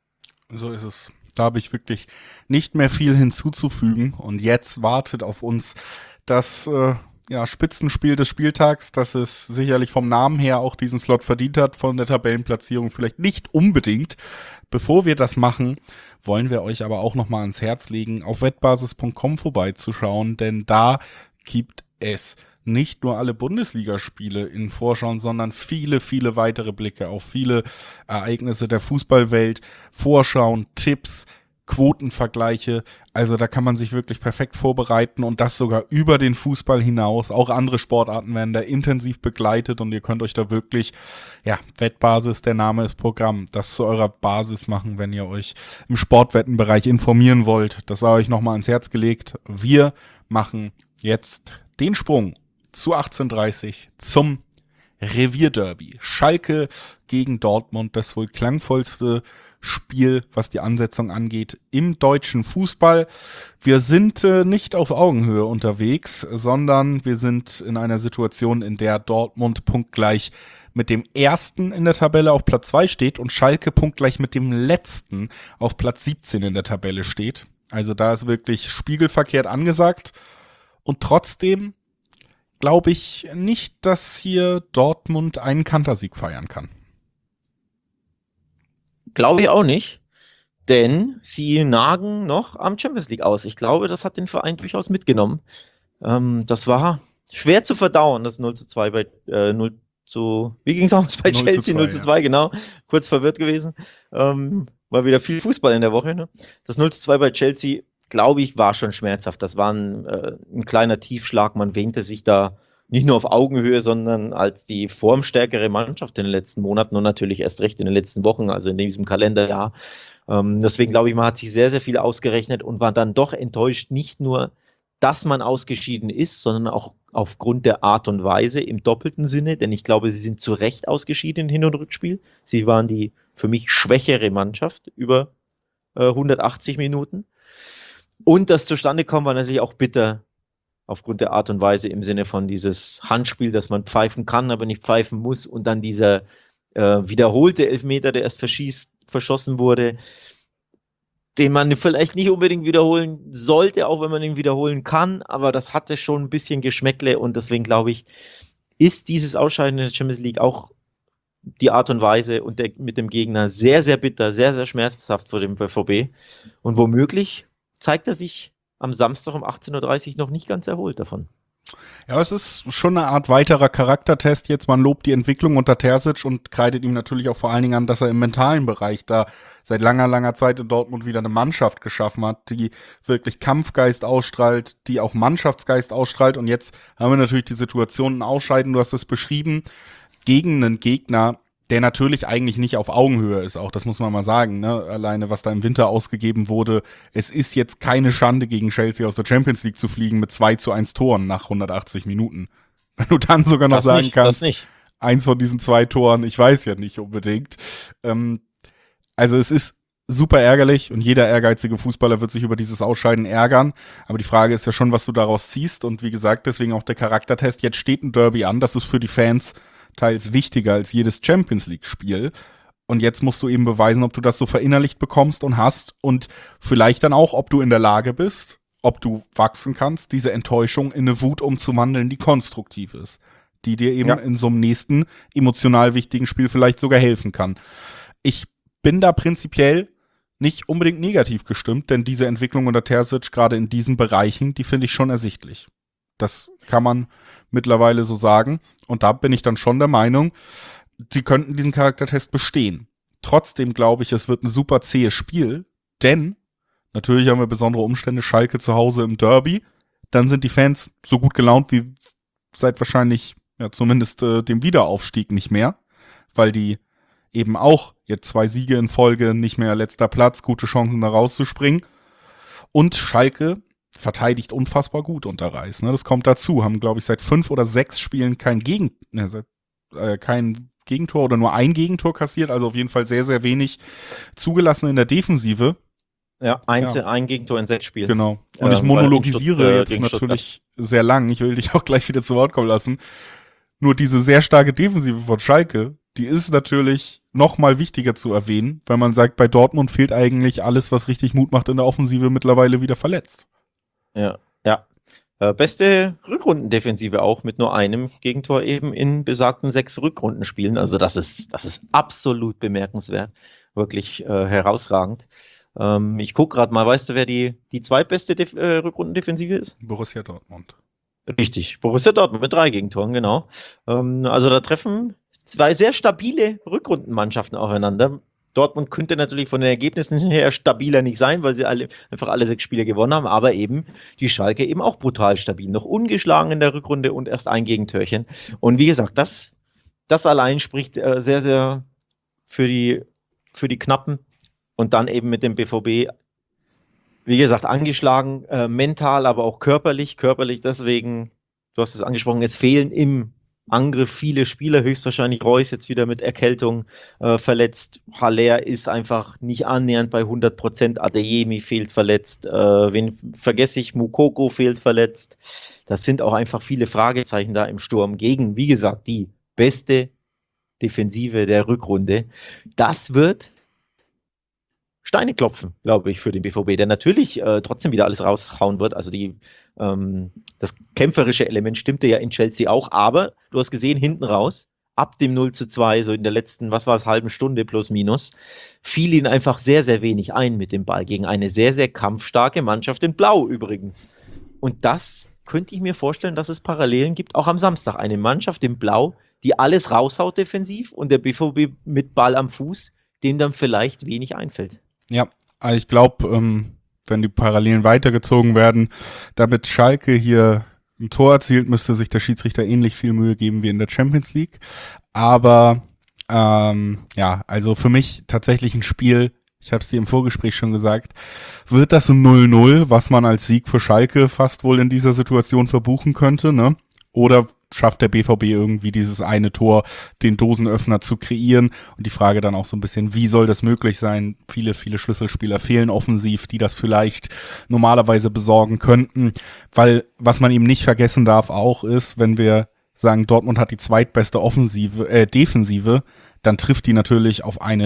So ist es. Da habe ich wirklich nicht mehr viel hinzuzufügen. Und jetzt wartet auf uns das äh, ja, Spitzenspiel des Spieltags, das es sicherlich vom Namen her auch diesen Slot verdient hat, von der Tabellenplatzierung vielleicht nicht unbedingt. Bevor wir das machen, wollen wir euch aber auch nochmal ans Herz legen, auf wettbasis punkt com vorbeizuschauen, denn da gibt es nicht nur alle Bundesligaspiele in Vorschauen, sondern viele, viele weitere Blicke auf viele Ereignisse der Fußballwelt, Vorschauen, Tipps, Quotenvergleiche. Also da kann man sich wirklich perfekt vorbereiten und das sogar über den Fußball hinaus. Auch andere Sportarten werden da intensiv begleitet und ihr könnt euch da wirklich, ja, Wettbasis, der Name ist Programm, das zu eurer Basis machen, wenn ihr euch im Sportwettenbereich informieren wollt. Das sei euch nochmal ans Herz gelegt. Wir machen jetzt den Sprung zu achtzehn Uhr dreißig zum Revierderby. Schalke gegen Dortmund, das wohl klangvollste Spiel, was die Ansetzung angeht, im deutschen Fußball. Wir sind äh, nicht auf Augenhöhe unterwegs, sondern wir sind in einer Situation, in der Dortmund punktgleich mit dem ersten in der Tabelle auf Platz zwei steht und Schalke punktgleich mit dem letzten auf Platz siebzehn in der Tabelle steht. Also da ist wirklich spiegelverkehrt angesagt. Und trotzdem glaube ich nicht, dass hier Dortmund einen Kantersieg feiern kann. Glaube ich auch nicht, denn sie nagen noch am Champions League aus. Ich glaube, das hat den Verein durchaus mitgenommen. Ähm, das war schwer zu verdauen, das null zu zwei bei äh, null zu, wie ging es aus bei null Chelsea? zu zwei, null zu zwei, ja. genau. Kurz verwirrt gewesen. Ähm, war wieder viel Fußball in der Woche. Ne? Das null zu zwei bei Chelsea, glaube ich, war schon schmerzhaft. Das war ein, äh, ein kleiner Tiefschlag. Man wähnte sich da nicht nur auf Augenhöhe, sondern als die formstärkere Mannschaft in den letzten Monaten und natürlich erst recht in den letzten Wochen, also in diesem Kalenderjahr. Ähm, deswegen glaube ich, man hat sich sehr, sehr viel ausgerechnet und war dann doch enttäuscht, nicht nur, dass man ausgeschieden ist, sondern auch aufgrund der Art und Weise im doppelten Sinne, denn ich glaube, sie sind zu Recht ausgeschieden in Hin- und Rückspiel. Sie waren die für mich schwächere Mannschaft über äh, hundertachtzig Minuten. Und das Zustandekommen war natürlich auch bitter, aufgrund der Art und Weise im Sinne von dieses Handspiel, das man pfeifen kann, aber nicht pfeifen muss und dann dieser äh, wiederholte Elfmeter, der erst verschießt, verschossen wurde, den man vielleicht nicht unbedingt wiederholen sollte, auch wenn man ihn wiederholen kann, aber das hatte schon ein bisschen Geschmäckle und deswegen glaube ich, ist dieses Ausscheiden in der Champions League auch die Art und Weise und der, mit dem Gegner sehr, sehr bitter, sehr, sehr schmerzhaft für den B V B. Und womöglich zeigt er sich am Samstag um achtzehn Uhr dreißig noch nicht ganz erholt davon. Ja, es ist schon eine Art weiterer Charaktertest jetzt. Man lobt die Entwicklung unter Terzic und kreidet ihm natürlich auch vor allen Dingen an, dass er im mentalen Bereich da seit langer, langer Zeit in Dortmund wieder eine Mannschaft geschaffen hat, die wirklich Kampfgeist ausstrahlt, die auch Mannschaftsgeist ausstrahlt. Und jetzt haben wir natürlich die Situation, ein Ausscheiden, du hast es beschrieben, gegen einen Gegner, der natürlich eigentlich nicht auf Augenhöhe ist, auch das muss man mal sagen, ne? Alleine was da im Winter ausgegeben wurde, es ist jetzt keine Schande, gegen Chelsea aus der Champions League zu fliegen mit zwei zu eins Toren nach hundertachtzig Minuten. Wenn du dann sogar noch Das sagen nicht, kannst, das nicht. eins von diesen zwei Toren, ich weiß ja nicht unbedingt. Ähm, also es ist super ärgerlich und jeder ehrgeizige Fußballer wird sich über dieses Ausscheiden ärgern, aber die Frage ist ja schon, was du daraus ziehst und wie gesagt, deswegen auch der Charaktertest. Jetzt steht ein Derby an, das ist für die Fans teils wichtiger als jedes Champions-League-Spiel. Und jetzt musst du eben beweisen, ob du das so verinnerlicht bekommst und hast und vielleicht dann auch, ob du in der Lage bist, ob du wachsen kannst, diese Enttäuschung in eine Wut umzuwandeln, die konstruktiv ist, die dir eben Ja. in so einem nächsten emotional wichtigen Spiel vielleicht sogar helfen kann. Ich bin da prinzipiell nicht unbedingt negativ gestimmt, denn diese Entwicklung unter Terzic gerade in diesen Bereichen, die finde ich schon ersichtlich. Das kann man mittlerweile so sagen. Und da bin ich dann schon der Meinung, sie könnten diesen Charaktertest bestehen. Trotzdem glaube ich, es wird ein super zähes Spiel, denn natürlich haben wir besondere Umstände, Schalke zu Hause im Derby. Dann sind die Fans so gut gelaunt wie seit wahrscheinlich, ja zumindest äh, dem Wiederaufstieg nicht mehr, weil die eben auch jetzt zwei Siege in Folge, nicht mehr letzter Platz, gute Chancen da rauszuspringen. Und Schalke verteidigt unfassbar gut unter Reis. Ne? Das kommt dazu. Haben, glaube ich, seit fünf oder sechs Spielen kein, Gegen ne, seit, äh, kein Gegentor oder nur ein Gegentor kassiert. Also auf jeden Fall sehr, sehr wenig zugelassen in der Defensive. Ja, eins, Ja. ein Gegentor in sechs Spielen. Genau. Und ich Ähm, monologisiere weil in Stutt- äh, jetzt gegen natürlich sehr lang. Ich will dich auch gleich wieder zu Wort kommen lassen. Nur diese sehr starke Defensive von Schalke, die ist natürlich noch mal wichtiger zu erwähnen, weil man sagt, bei Dortmund fehlt eigentlich alles, was richtig Mut macht in der Offensive, mittlerweile wieder verletzt. Ja, ja. Äh, beste Rückrundendefensive auch mit nur einem Gegentor eben in besagten sechs Rückrundenspielen. Also das ist, das ist absolut bemerkenswert. Wirklich äh, herausragend. Ähm, ich gucke gerade mal, weißt du, wer die, die zweitbeste Def äh, Rückrundendefensive ist? Borussia Dortmund. Richtig, Borussia Dortmund mit drei Gegentoren, genau. Ähm, also da treffen zwei sehr stabile Rückrundenmannschaften aufeinander. Dortmund könnte natürlich von den Ergebnissen her stabiler nicht sein, weil sie alle, einfach alle sechs Spiele gewonnen haben, aber eben die Schalke eben auch brutal stabil. Noch ungeschlagen in der Rückrunde und erst ein Gegentörchen. Und wie gesagt, das, das allein spricht äh, sehr, sehr für die, für die Knappen. Und dann eben mit dem B V B, wie gesagt, angeschlagen, äh, mental, aber auch körperlich. Körperlich deswegen, du hast es angesprochen, es fehlen im Angriff viele Spieler, höchstwahrscheinlich Reus jetzt wieder mit Erkältung äh, verletzt. Haller ist einfach nicht annähernd bei hundert Prozent. Adeyemi fehlt verletzt. Äh, wen vergesse ich? Moukoko fehlt verletzt. Das sind auch einfach viele Fragezeichen da im Sturm gegen, wie gesagt, die beste Defensive der Rückrunde. Das wird Steine klopfen, glaube ich, für den B V B, der natürlich äh, trotzdem wieder alles raushauen wird. Also die, ähm, das kämpferische Element stimmte ja in Chelsea auch, aber du hast gesehen, hinten raus, ab dem null zu zwei, so in der letzten, was war es, halben Stunde plus minus, fiel ihnen einfach sehr, sehr wenig ein mit dem Ball gegen eine sehr, sehr kampfstarke Mannschaft in Blau übrigens. Und das könnte ich mir vorstellen, dass es Parallelen gibt, auch am Samstag. Eine Mannschaft in Blau, die alles raushaut defensiv und der B V B mit Ball am Fuß, dem dann vielleicht wenig einfällt. Ja, also ich glaube, ähm, wenn die Parallelen weitergezogen werden, damit Schalke hier ein Tor erzielt, müsste sich der Schiedsrichter ähnlich viel Mühe geben wie in der Champions League. Aber ähm, ja, also für mich tatsächlich ein Spiel, ich habe es dir im Vorgespräch schon gesagt, wird das ein null null, was man als Sieg für Schalke fast wohl in dieser Situation verbuchen könnte, ne? Oder schafft der B V B irgendwie dieses eine Tor, den Dosenöffner zu kreieren? Und die Frage dann auch so ein bisschen, wie soll das möglich sein? Viele, viele Schlüsselspieler fehlen offensiv, die das vielleicht normalerweise besorgen könnten. Weil was man eben nicht vergessen darf auch ist, wenn wir sagen, Dortmund hat die zweitbeste Offensive, äh, Defensive, dann trifft die natürlich auf eine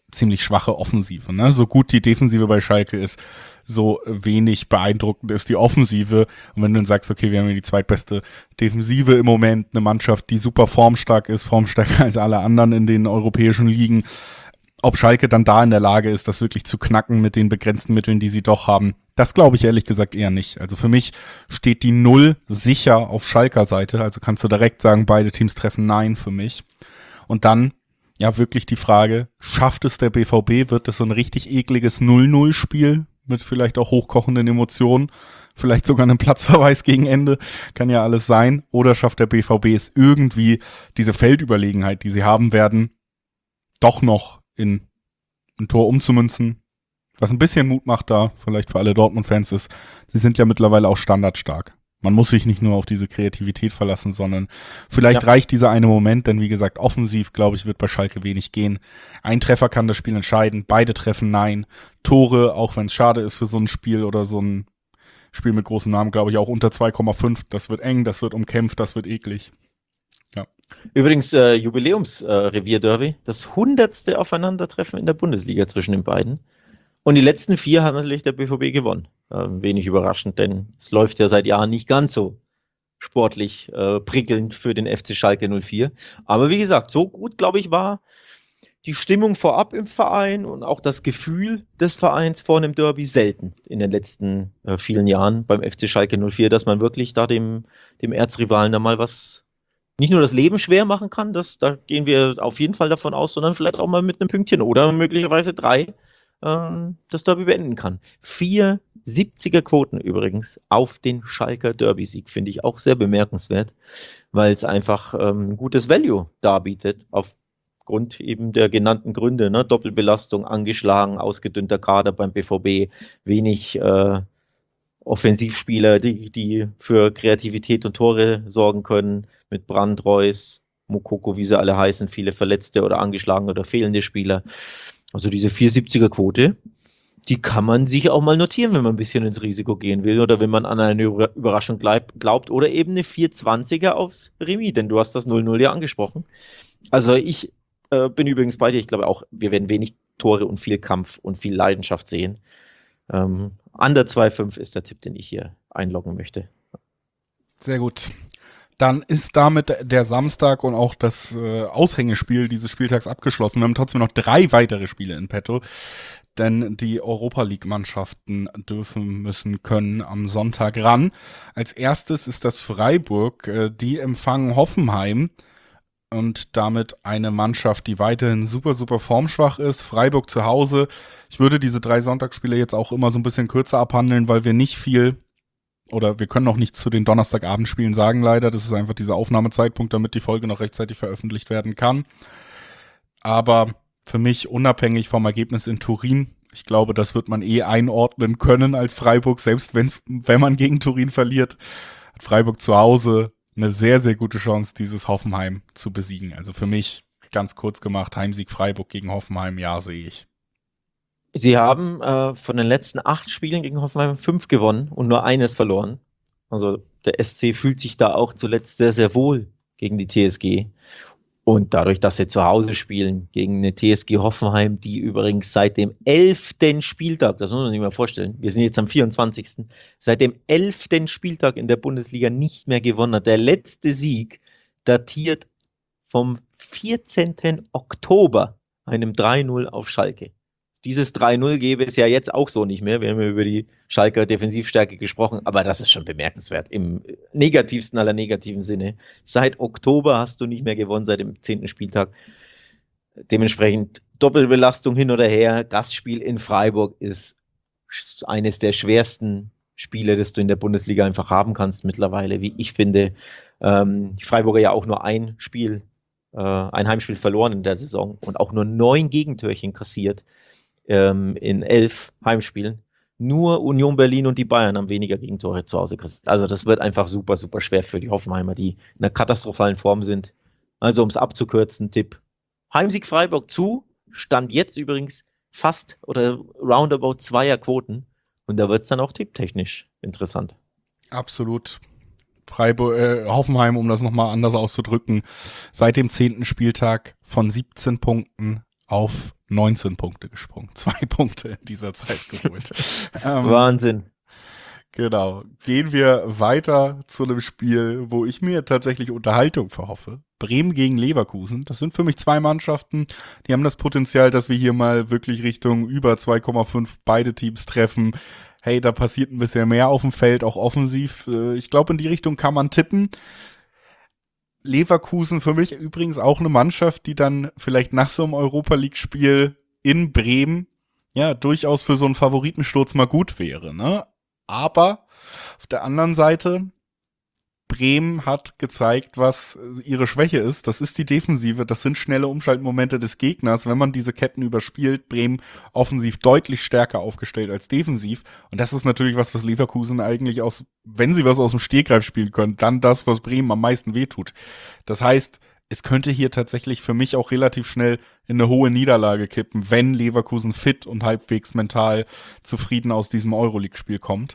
ziemlich schwache Offensive, ne? So gut die Defensive bei Schalke ist, so wenig beeindruckend ist die Offensive. Und wenn du dann sagst, okay, wir haben hier die zweitbeste Defensive im Moment, eine Mannschaft, die super formstark ist, formstärker als alle anderen in den europäischen Ligen, ob Schalke dann da in der Lage ist, das wirklich zu knacken mit den begrenzten Mitteln, die sie doch haben, das glaube ich ehrlich gesagt eher nicht. Also für mich steht die Null sicher auf Schalker Seite, also kannst du direkt sagen, beide Teams treffen Nein für mich. Und dann ja wirklich die Frage, schafft es der B V B, wird es so ein richtig ekliges null null Spiel mit vielleicht auch hochkochenden Emotionen, vielleicht sogar einem Platzverweis gegen Ende, kann ja alles sein, oder schafft der B V B es irgendwie, diese Feldüberlegenheit, die sie haben werden, doch noch in ein Tor umzumünzen, was ein bisschen Mut macht da, vielleicht für alle Dortmund-Fans ist, sie sind ja mittlerweile auch standardstark. Man muss sich nicht nur auf diese Kreativität verlassen, sondern vielleicht ja. reicht dieser eine Moment, denn wie gesagt, offensiv, glaube ich, wird bei Schalke wenig gehen. Ein Treffer kann das Spiel entscheiden, beide treffen Nein. Tore, auch wenn es schade ist für so ein Spiel oder so ein Spiel mit großem Namen, glaube ich, auch unter zwei Komma fünf. Das wird eng, das wird umkämpft, das wird eklig. Ja. Übrigens, äh, Jubiläums-Revier-Derby, äh, das hundertste Aufeinandertreffen in der Bundesliga zwischen den beiden. Und die letzten vier hat natürlich der B V B gewonnen. Äh, wenig überraschend, denn es läuft ja seit Jahren nicht ganz so sportlich äh, prickelnd für den F C Schalke null vier. Aber wie gesagt, so gut, glaube ich, war die Stimmung vorab im Verein und auch das Gefühl des Vereins vor einem Derby selten in den letzten äh, vielen Jahren beim F C Schalke null vier, dass man wirklich da dem, dem Erzrivalen da mal was, nicht nur das Leben schwer machen kann, das, da gehen wir auf jeden Fall davon aus, sondern vielleicht auch mal mit einem Pünktchen oder möglicherweise drei das Derby beenden kann. Vier siebziger Quoten übrigens auf den Schalker Derby-Sieg, finde ich auch sehr bemerkenswert, weil es einfach ähm, ein gutes Value darbietet, aufgrund eben der genannten Gründe, ne? Doppelbelastung, angeschlagen, ausgedünnter Kader beim B V B, wenig äh, Offensivspieler, die, die für Kreativität und Tore sorgen können, mit Brandt, Reus, Mokoko, wie sie alle heißen, viele verletzte oder angeschlagene oder fehlende Spieler. Also diese vier siebziger Quote, die kann man sich auch mal notieren, wenn man ein bisschen ins Risiko gehen will oder wenn man an eine Überraschung glaubt oder eben eine vier zwanziger aufs Remis, denn du hast das null null ja angesprochen. Also ich äh, bin übrigens bei dir, ich glaube auch, wir werden wenig Tore und viel Kampf und viel Leidenschaft sehen. Ähm, under zwei Komma fünf ist der Tipp, den ich hier einloggen möchte. Sehr gut. Dann ist damit der Samstag und auch das äh, Aushängespiel dieses Spieltags abgeschlossen. Wir haben trotzdem noch drei weitere Spiele in petto, denn die Europa-League-Mannschaften dürfen, müssen, können am Sonntag ran. Als erstes ist das Freiburg, äh, die empfangen Hoffenheim und damit eine Mannschaft, die weiterhin super, super formschwach ist. Freiburg zu Hause. Ich würde diese drei Sonntagsspiele jetzt auch immer so ein bisschen kürzer abhandeln, weil wir nicht viel oder wir können noch nichts zu den Donnerstagabendspielen sagen, leider. Das ist einfach dieser Aufnahmezeitpunkt, damit die Folge noch rechtzeitig veröffentlicht werden kann. Aber für mich unabhängig vom Ergebnis in Turin, ich glaube, das wird man eh einordnen können als Freiburg, selbst wenn's, wenn man gegen Turin verliert, hat Freiburg zu Hause eine sehr, sehr gute Chance, dieses Hoffenheim zu besiegen. Also für mich, ganz kurz gemacht, Heimsieg Freiburg gegen Hoffenheim, ja, sehe ich. Sie haben äh, von den letzten acht Spielen gegen Hoffenheim fünf gewonnen und nur eines verloren. Also der S C fühlt sich da auch zuletzt sehr, sehr wohl gegen die T S G. Und dadurch, dass sie zu Hause spielen gegen eine T S G Hoffenheim, die übrigens seit dem elften Spieltag, das muss man sich mal vorstellen, wir sind jetzt am vierundzwanzigsten seit dem elften Spieltag in der Bundesliga nicht mehr gewonnen hat. Der letzte Sieg datiert vom vierzehnten Oktober, einem drei null auf Schalke. Dieses drei null gäbe es ja jetzt auch so nicht mehr. Wir haben ja über die Schalker Defensivstärke gesprochen, aber das ist schon bemerkenswert im negativsten aller negativen Sinne. Seit Oktober hast du nicht mehr gewonnen, seit dem zehnten Spieltag. Dementsprechend Doppelbelastung hin oder her. Gastspiel in Freiburg ist eines der schwersten Spiele, das du in der Bundesliga einfach haben kannst mittlerweile, wie ich finde. Ähm, die Freiburger ja auch nur ein Spiel, äh, ein Heimspiel verloren in der Saison und auch nur neun Gegentörchen kassiert in elf Heimspielen. Nur Union Berlin und die Bayern haben weniger Gegentore zu Hause kassiert. Also das wird einfach super, super schwer für die Hoffenheimer, die in einer katastrophalen Form sind. Also um es abzukürzen, Tipp. Heimsieg Freiburg zu, Stand jetzt übrigens fast oder roundabout zweier Quoten. Und da wird es dann auch tipptechnisch interessant. Absolut. Freiburg, äh, Hoffenheim, um das nochmal anders auszudrücken, seit dem zehnten Spieltag von siebzehn Punkten auf neunzehn Punkte gesprungen, zwei Punkte in dieser Zeit geholt. ähm, Wahnsinn. Genau. Gehen wir weiter zu einem Spiel, wo ich mir tatsächlich Unterhaltung verhoffe. Bremen gegen Leverkusen. Das sind für mich zwei Mannschaften, die haben das Potenzial, dass wir hier mal wirklich Richtung über zwei Komma fünf beide Teams treffen. Hey, da passiert ein bisschen mehr auf dem Feld, auch offensiv. Ich glaube, in die Richtung kann man tippen. Leverkusen für mich übrigens auch eine Mannschaft, die dann vielleicht nach so einem Europa-League-Spiel in Bremen ja durchaus für so einen Favoritensturz mal gut wäre, ne? Aber auf der anderen Seite, Bremen hat gezeigt, was ihre Schwäche ist. Das ist die Defensive, das sind schnelle Umschaltmomente des Gegners. Wenn man diese Ketten überspielt, Bremen offensiv deutlich stärker aufgestellt als defensiv. Und das ist natürlich was, was Leverkusen eigentlich aus, wenn sie was aus dem Stegreif spielen können, dann das, was Bremen am meisten wehtut. Das heißt, es könnte hier tatsächlich für mich auch relativ schnell in eine hohe Niederlage kippen, wenn Leverkusen fit und halbwegs mental zufrieden aus diesem Euroleague-Spiel kommt.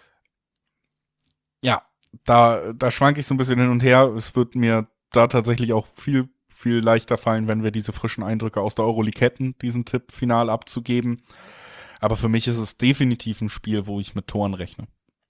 Ja, da, da schwanke ich so ein bisschen hin und her. Es wird mir da tatsächlich auch viel, viel leichter fallen, wenn wir diese frischen Eindrücke aus der Euroleague hätten, diesen Tipp final abzugeben. Aber für mich ist es definitiv ein Spiel, wo ich mit Toren rechne.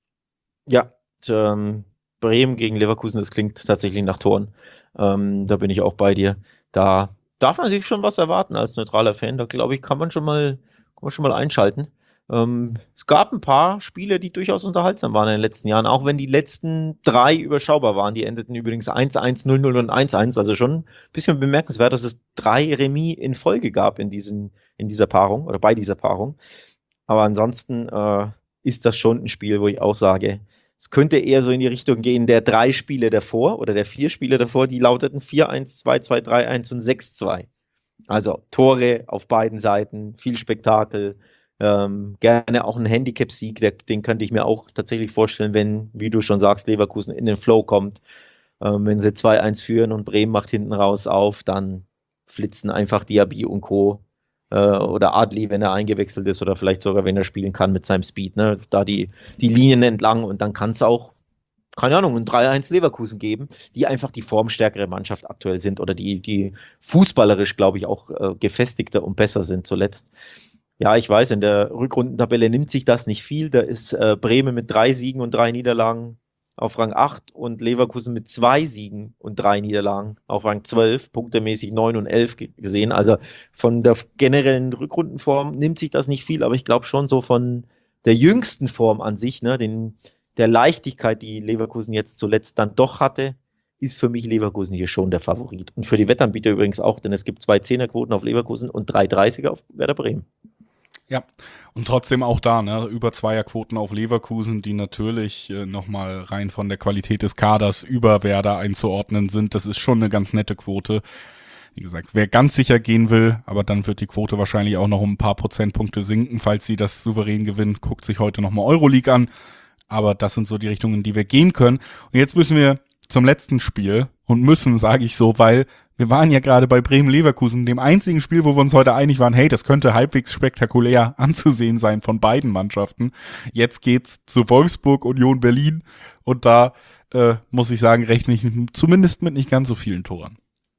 Ja, ähm, Bremen gegen Leverkusen, das klingt tatsächlich nach Toren. Ähm, da bin ich auch bei dir. Da darf man sich schon was erwarten als neutraler Fan. Da glaube ich, kann man schon mal, kann man schon mal einschalten. Ähm, es gab ein paar Spiele, die durchaus unterhaltsam waren in den letzten Jahren, auch wenn die letzten drei überschaubar waren. Die endeten übrigens eins eins, null null und eins eins. Also schon ein bisschen bemerkenswert, dass es drei Remis in Folge gab in, diesen, in dieser Paarung oder bei dieser Paarung. Aber ansonsten äh, ist das schon ein Spiel, wo ich auch sage, es könnte eher so in die Richtung gehen der drei Spiele davor oder der vier Spiele davor, die lauteten vier eins, zwei zwei, drei eins und sechs zwei. Also Tore auf beiden Seiten, viel Spektakel, ähm, gerne auch ein Handicap-Sieg, der, den könnte ich mir auch tatsächlich vorstellen, wenn, wie du schon sagst, Leverkusen in den Flow kommt. Ähm, wenn sie zwei eins führen und Bremen macht hinten raus auf, dann flitzen einfach Diaby und Co. Äh, oder Adli, wenn er eingewechselt ist oder vielleicht sogar, wenn er spielen kann mit seinem Speed, ne? Da die, die Linien entlang und dann kann es auch, keine Ahnung, ein drei eins Leverkusen geben, die einfach die formstärkere Mannschaft aktuell sind oder die, die fußballerisch, glaube ich, auch äh, gefestigter und besser sind zuletzt. Ja, ich weiß, in der Rückrundentabelle nimmt sich das nicht viel. Da ist äh, Bremen mit drei Siegen und drei Niederlagen auf Rang acht und Leverkusen mit zwei Siegen und drei Niederlagen auf Rang zwölf, punktemäßig neun und elf gesehen. Also von der generellen Rückrundenform nimmt sich das nicht viel, aber ich glaube schon so von der jüngsten Form an sich, ne, den, der Leichtigkeit, die Leverkusen jetzt zuletzt dann doch hatte, ist für mich Leverkusen hier schon der Favorit. Und für die Wettanbieter übrigens auch, denn es gibt zwei Zehnerquoten auf Leverkusen und drei dreißiger auf Werder Bremen. Ja, und trotzdem auch da, ne, über Zweierquoten auf Leverkusen, die natürlich äh, nochmal rein von der Qualität des Kaders über Werder einzuordnen sind. Das ist schon eine ganz nette Quote. Wie gesagt, wer ganz sicher gehen will, aber dann wird die Quote wahrscheinlich auch noch um ein paar Prozentpunkte sinken, falls sie das souverän gewinnen, guckt sich heute nochmal Euroleague an. Aber das sind so die Richtungen, in die wir gehen können. Und jetzt müssen wir zum letzten Spiel und müssen, sage ich so, weil wir waren ja gerade bei Bremen-Leverkusen, dem einzigen Spiel, wo wir uns heute einig waren, hey, das könnte halbwegs spektakulär anzusehen sein von beiden Mannschaften. Jetzt geht's zu Wolfsburg, Union Berlin und da äh, muss ich sagen, rechne ich zumindest mit nicht ganz so vielen Toren.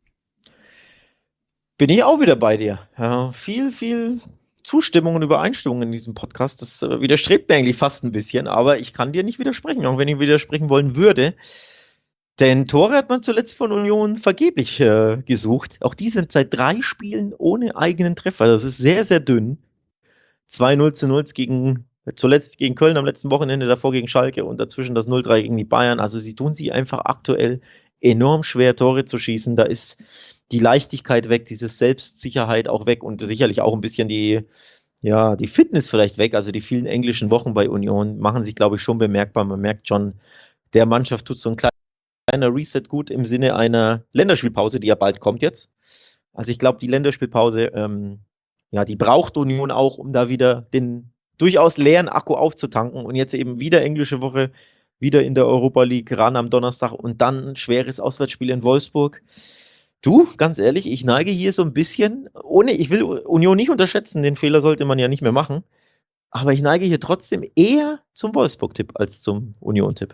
Bin ich auch wieder bei dir. Ja, viel, viel Zustimmung und Übereinstimmung in diesem Podcast. Das äh, widerstrebt mir eigentlich fast ein bisschen, aber ich kann dir nicht widersprechen, auch wenn ich widersprechen wollen würde. Denn Tore hat man zuletzt von Union vergeblich äh, gesucht. Auch die sind seit drei Spielen ohne eigenen Treffer. Das ist sehr, sehr dünn. zwei null zu null gegen, zuletzt gegen Köln am letzten Wochenende, davor gegen Schalke und dazwischen das null drei gegen die Bayern. Also sie tun sich einfach aktuell enorm schwer, Tore zu schießen. Da ist die Leichtigkeit weg, diese Selbstsicherheit auch weg und sicherlich auch ein bisschen die, ja, die Fitness vielleicht weg. Also die vielen englischen Wochen bei Union machen sich, glaube ich, schon bemerkbar. Man merkt schon, der Mannschaft tut so ein kleiner Reset gut im Sinne einer Länderspielpause, die ja bald kommt jetzt. Also ich glaube, die Länderspielpause, ähm, ja, die braucht Union auch, um da wieder den durchaus leeren Akku aufzutanken und jetzt eben wieder englische Woche, wieder in der Europa League ran am Donnerstag und dann ein schweres Auswärtsspiel in Wolfsburg. Du, ganz ehrlich, ich neige hier so ein bisschen, ohne, ich will Union nicht unterschätzen, den Fehler sollte man ja nicht mehr machen, aber ich neige hier trotzdem eher zum Wolfsburg-Tipp als zum Union-Tipp.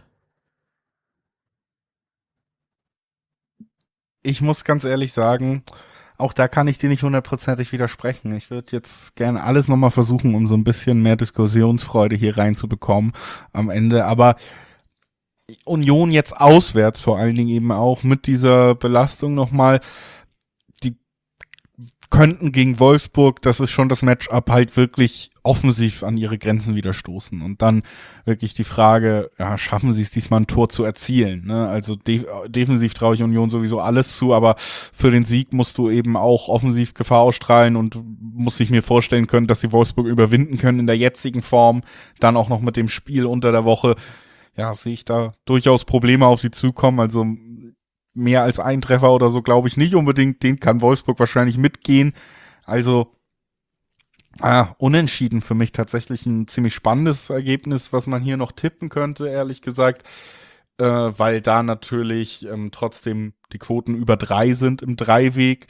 Ich muss ganz ehrlich sagen, auch da kann ich dir nicht hundertprozentig widersprechen. Ich würde jetzt gerne alles nochmal versuchen, um so ein bisschen mehr Diskussionsfreude hier reinzubekommen am Ende. Aber Union jetzt auswärts vor allen Dingen eben auch mit dieser Belastung nochmal, die könnten gegen Wolfsburg, das ist schon das Matchup, halt wirklich offensiv an ihre Grenzen wieder stoßen. Und dann wirklich die Frage, ja, schaffen sie es diesmal ein Tor zu erzielen? Ne? Also de- defensiv traue ich Union sowieso alles zu, aber für den Sieg musst du eben auch offensiv Gefahr ausstrahlen und muss ich mir vorstellen können, dass sie Wolfsburg überwinden können in der jetzigen Form, dann auch noch mit dem Spiel unter der Woche. Ja, sehe ich da durchaus Probleme auf sie zukommen. Also mehr als ein Treffer oder so glaube ich nicht unbedingt. Den kann Wolfsburg wahrscheinlich mitgehen. Also ah, unentschieden für mich tatsächlich ein ziemlich spannendes Ergebnis, was man hier noch tippen könnte, ehrlich gesagt. Äh, weil da natürlich ähm, trotzdem die Quoten über drei sind im Dreiweg.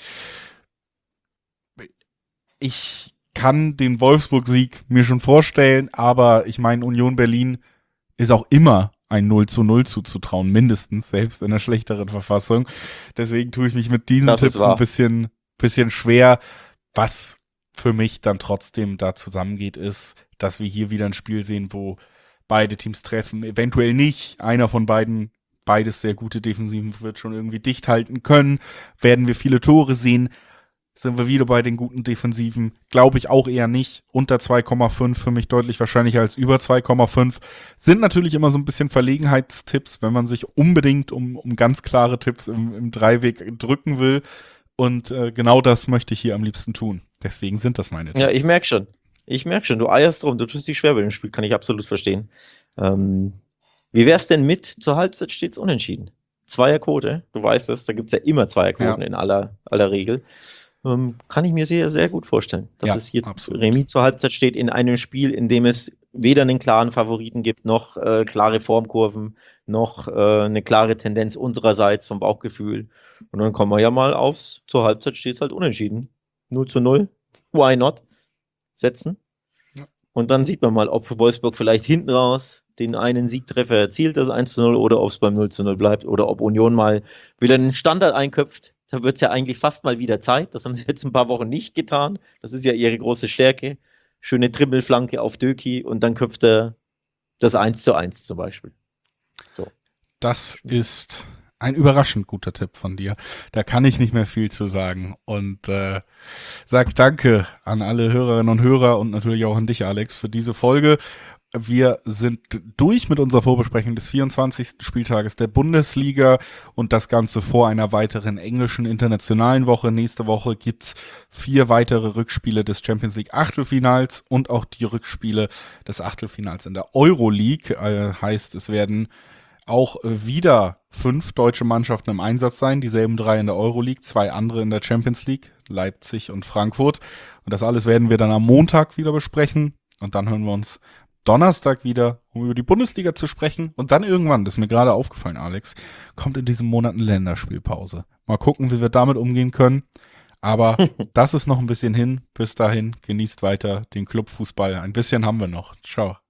Ich kann den Wolfsburg-Sieg mir schon vorstellen, aber ich meine, Union Berlin ist auch immer ein null zu null zuzutrauen, mindestens, selbst in einer schlechteren Verfassung. Deswegen tue ich mich mit diesen Das ist Tipps ein wahr. bisschen, bisschen schwer. Was für mich dann trotzdem da zusammengeht, ist, dass wir hier wieder ein Spiel sehen, wo beide Teams treffen. Eventuell nicht. Einer von beiden, beides sehr gute Defensiven, wird schon irgendwie dicht halten können. Werden wir viele Tore sehen. Sind wir wieder bei den guten Defensiven? Glaube ich auch eher nicht. Unter zwei Komma fünf für mich deutlich wahrscheinlicher als über zwei Komma fünf. Sind natürlich immer so ein bisschen Verlegenheitstipps, wenn man sich unbedingt um, um ganz klare Tipps im, im Dreiweg drücken will. Und äh, genau das möchte ich hier am liebsten tun. Deswegen sind das meine Tipps. Ja, ich merke schon. Ich merke schon, du eierst rum, du tust dich schwer bei dem Spiel, kann ich absolut verstehen. Ähm, wie wär's denn mit, zur Halbzeit steht's unentschieden? Zweierquote, du weißt es, da gibt's ja immer Zweierquoten Ja. in aller, aller Regel. Ähm, kann ich mir sehr, sehr gut vorstellen, dass Ja, es hier absolut. Remis zur Halbzeit steht in einem Spiel, in dem es weder einen klaren Favoriten gibt, noch äh, klare Formkurven, noch äh, eine klare Tendenz unsererseits vom Bauchgefühl. Und dann kommen wir ja mal aufs, zur Halbzeit steht es halt unentschieden. null zu null, why not? Setzen. Ja. Und dann sieht man mal, ob Wolfsburg vielleicht hinten raus den einen Siegtreffer erzielt, das eins zu null, oder ob es beim null zu null bleibt, oder ob Union mal wieder einen Standard einköpft. Da wird es ja eigentlich fast mal wieder Zeit. Das haben sie jetzt ein paar Wochen nicht getan. Das ist ja ihre große Stärke. Schöne Dribbelflanke auf Döki und dann köpft er das eins zu eins zum Beispiel. So. Das ist ein überraschend guter Tipp von dir. Da kann ich nicht mehr viel zu sagen. Und äh, sag danke an alle Hörerinnen und Hörer und natürlich auch an dich, Alex, für diese Folge. Wir sind durch mit unserer Vorbesprechung des vierundzwanzigsten Spieltages der Bundesliga und das Ganze vor einer weiteren englischen internationalen Woche. Nächste Woche gibt's vier weitere Rückspiele des Champions League Achtelfinals und auch die Rückspiele des Achtelfinals in der Euroleague. Äh, heißt, es werden auch wieder fünf deutsche Mannschaften im Einsatz sein, dieselben drei in der Euroleague, zwei andere in der Champions League, Leipzig und Frankfurt. Und das alles werden wir dann am Montag wieder besprechen und dann hören wir uns Donnerstag wieder, um über die Bundesliga zu sprechen. Und dann irgendwann, das ist mir gerade aufgefallen, Alex, kommt in diesem Monat eine Länderspielpause. Mal gucken, wie wir damit umgehen können. Aber das ist noch ein bisschen hin. Bis dahin, genießt weiter den Clubfußball. Ein bisschen haben wir noch. Ciao.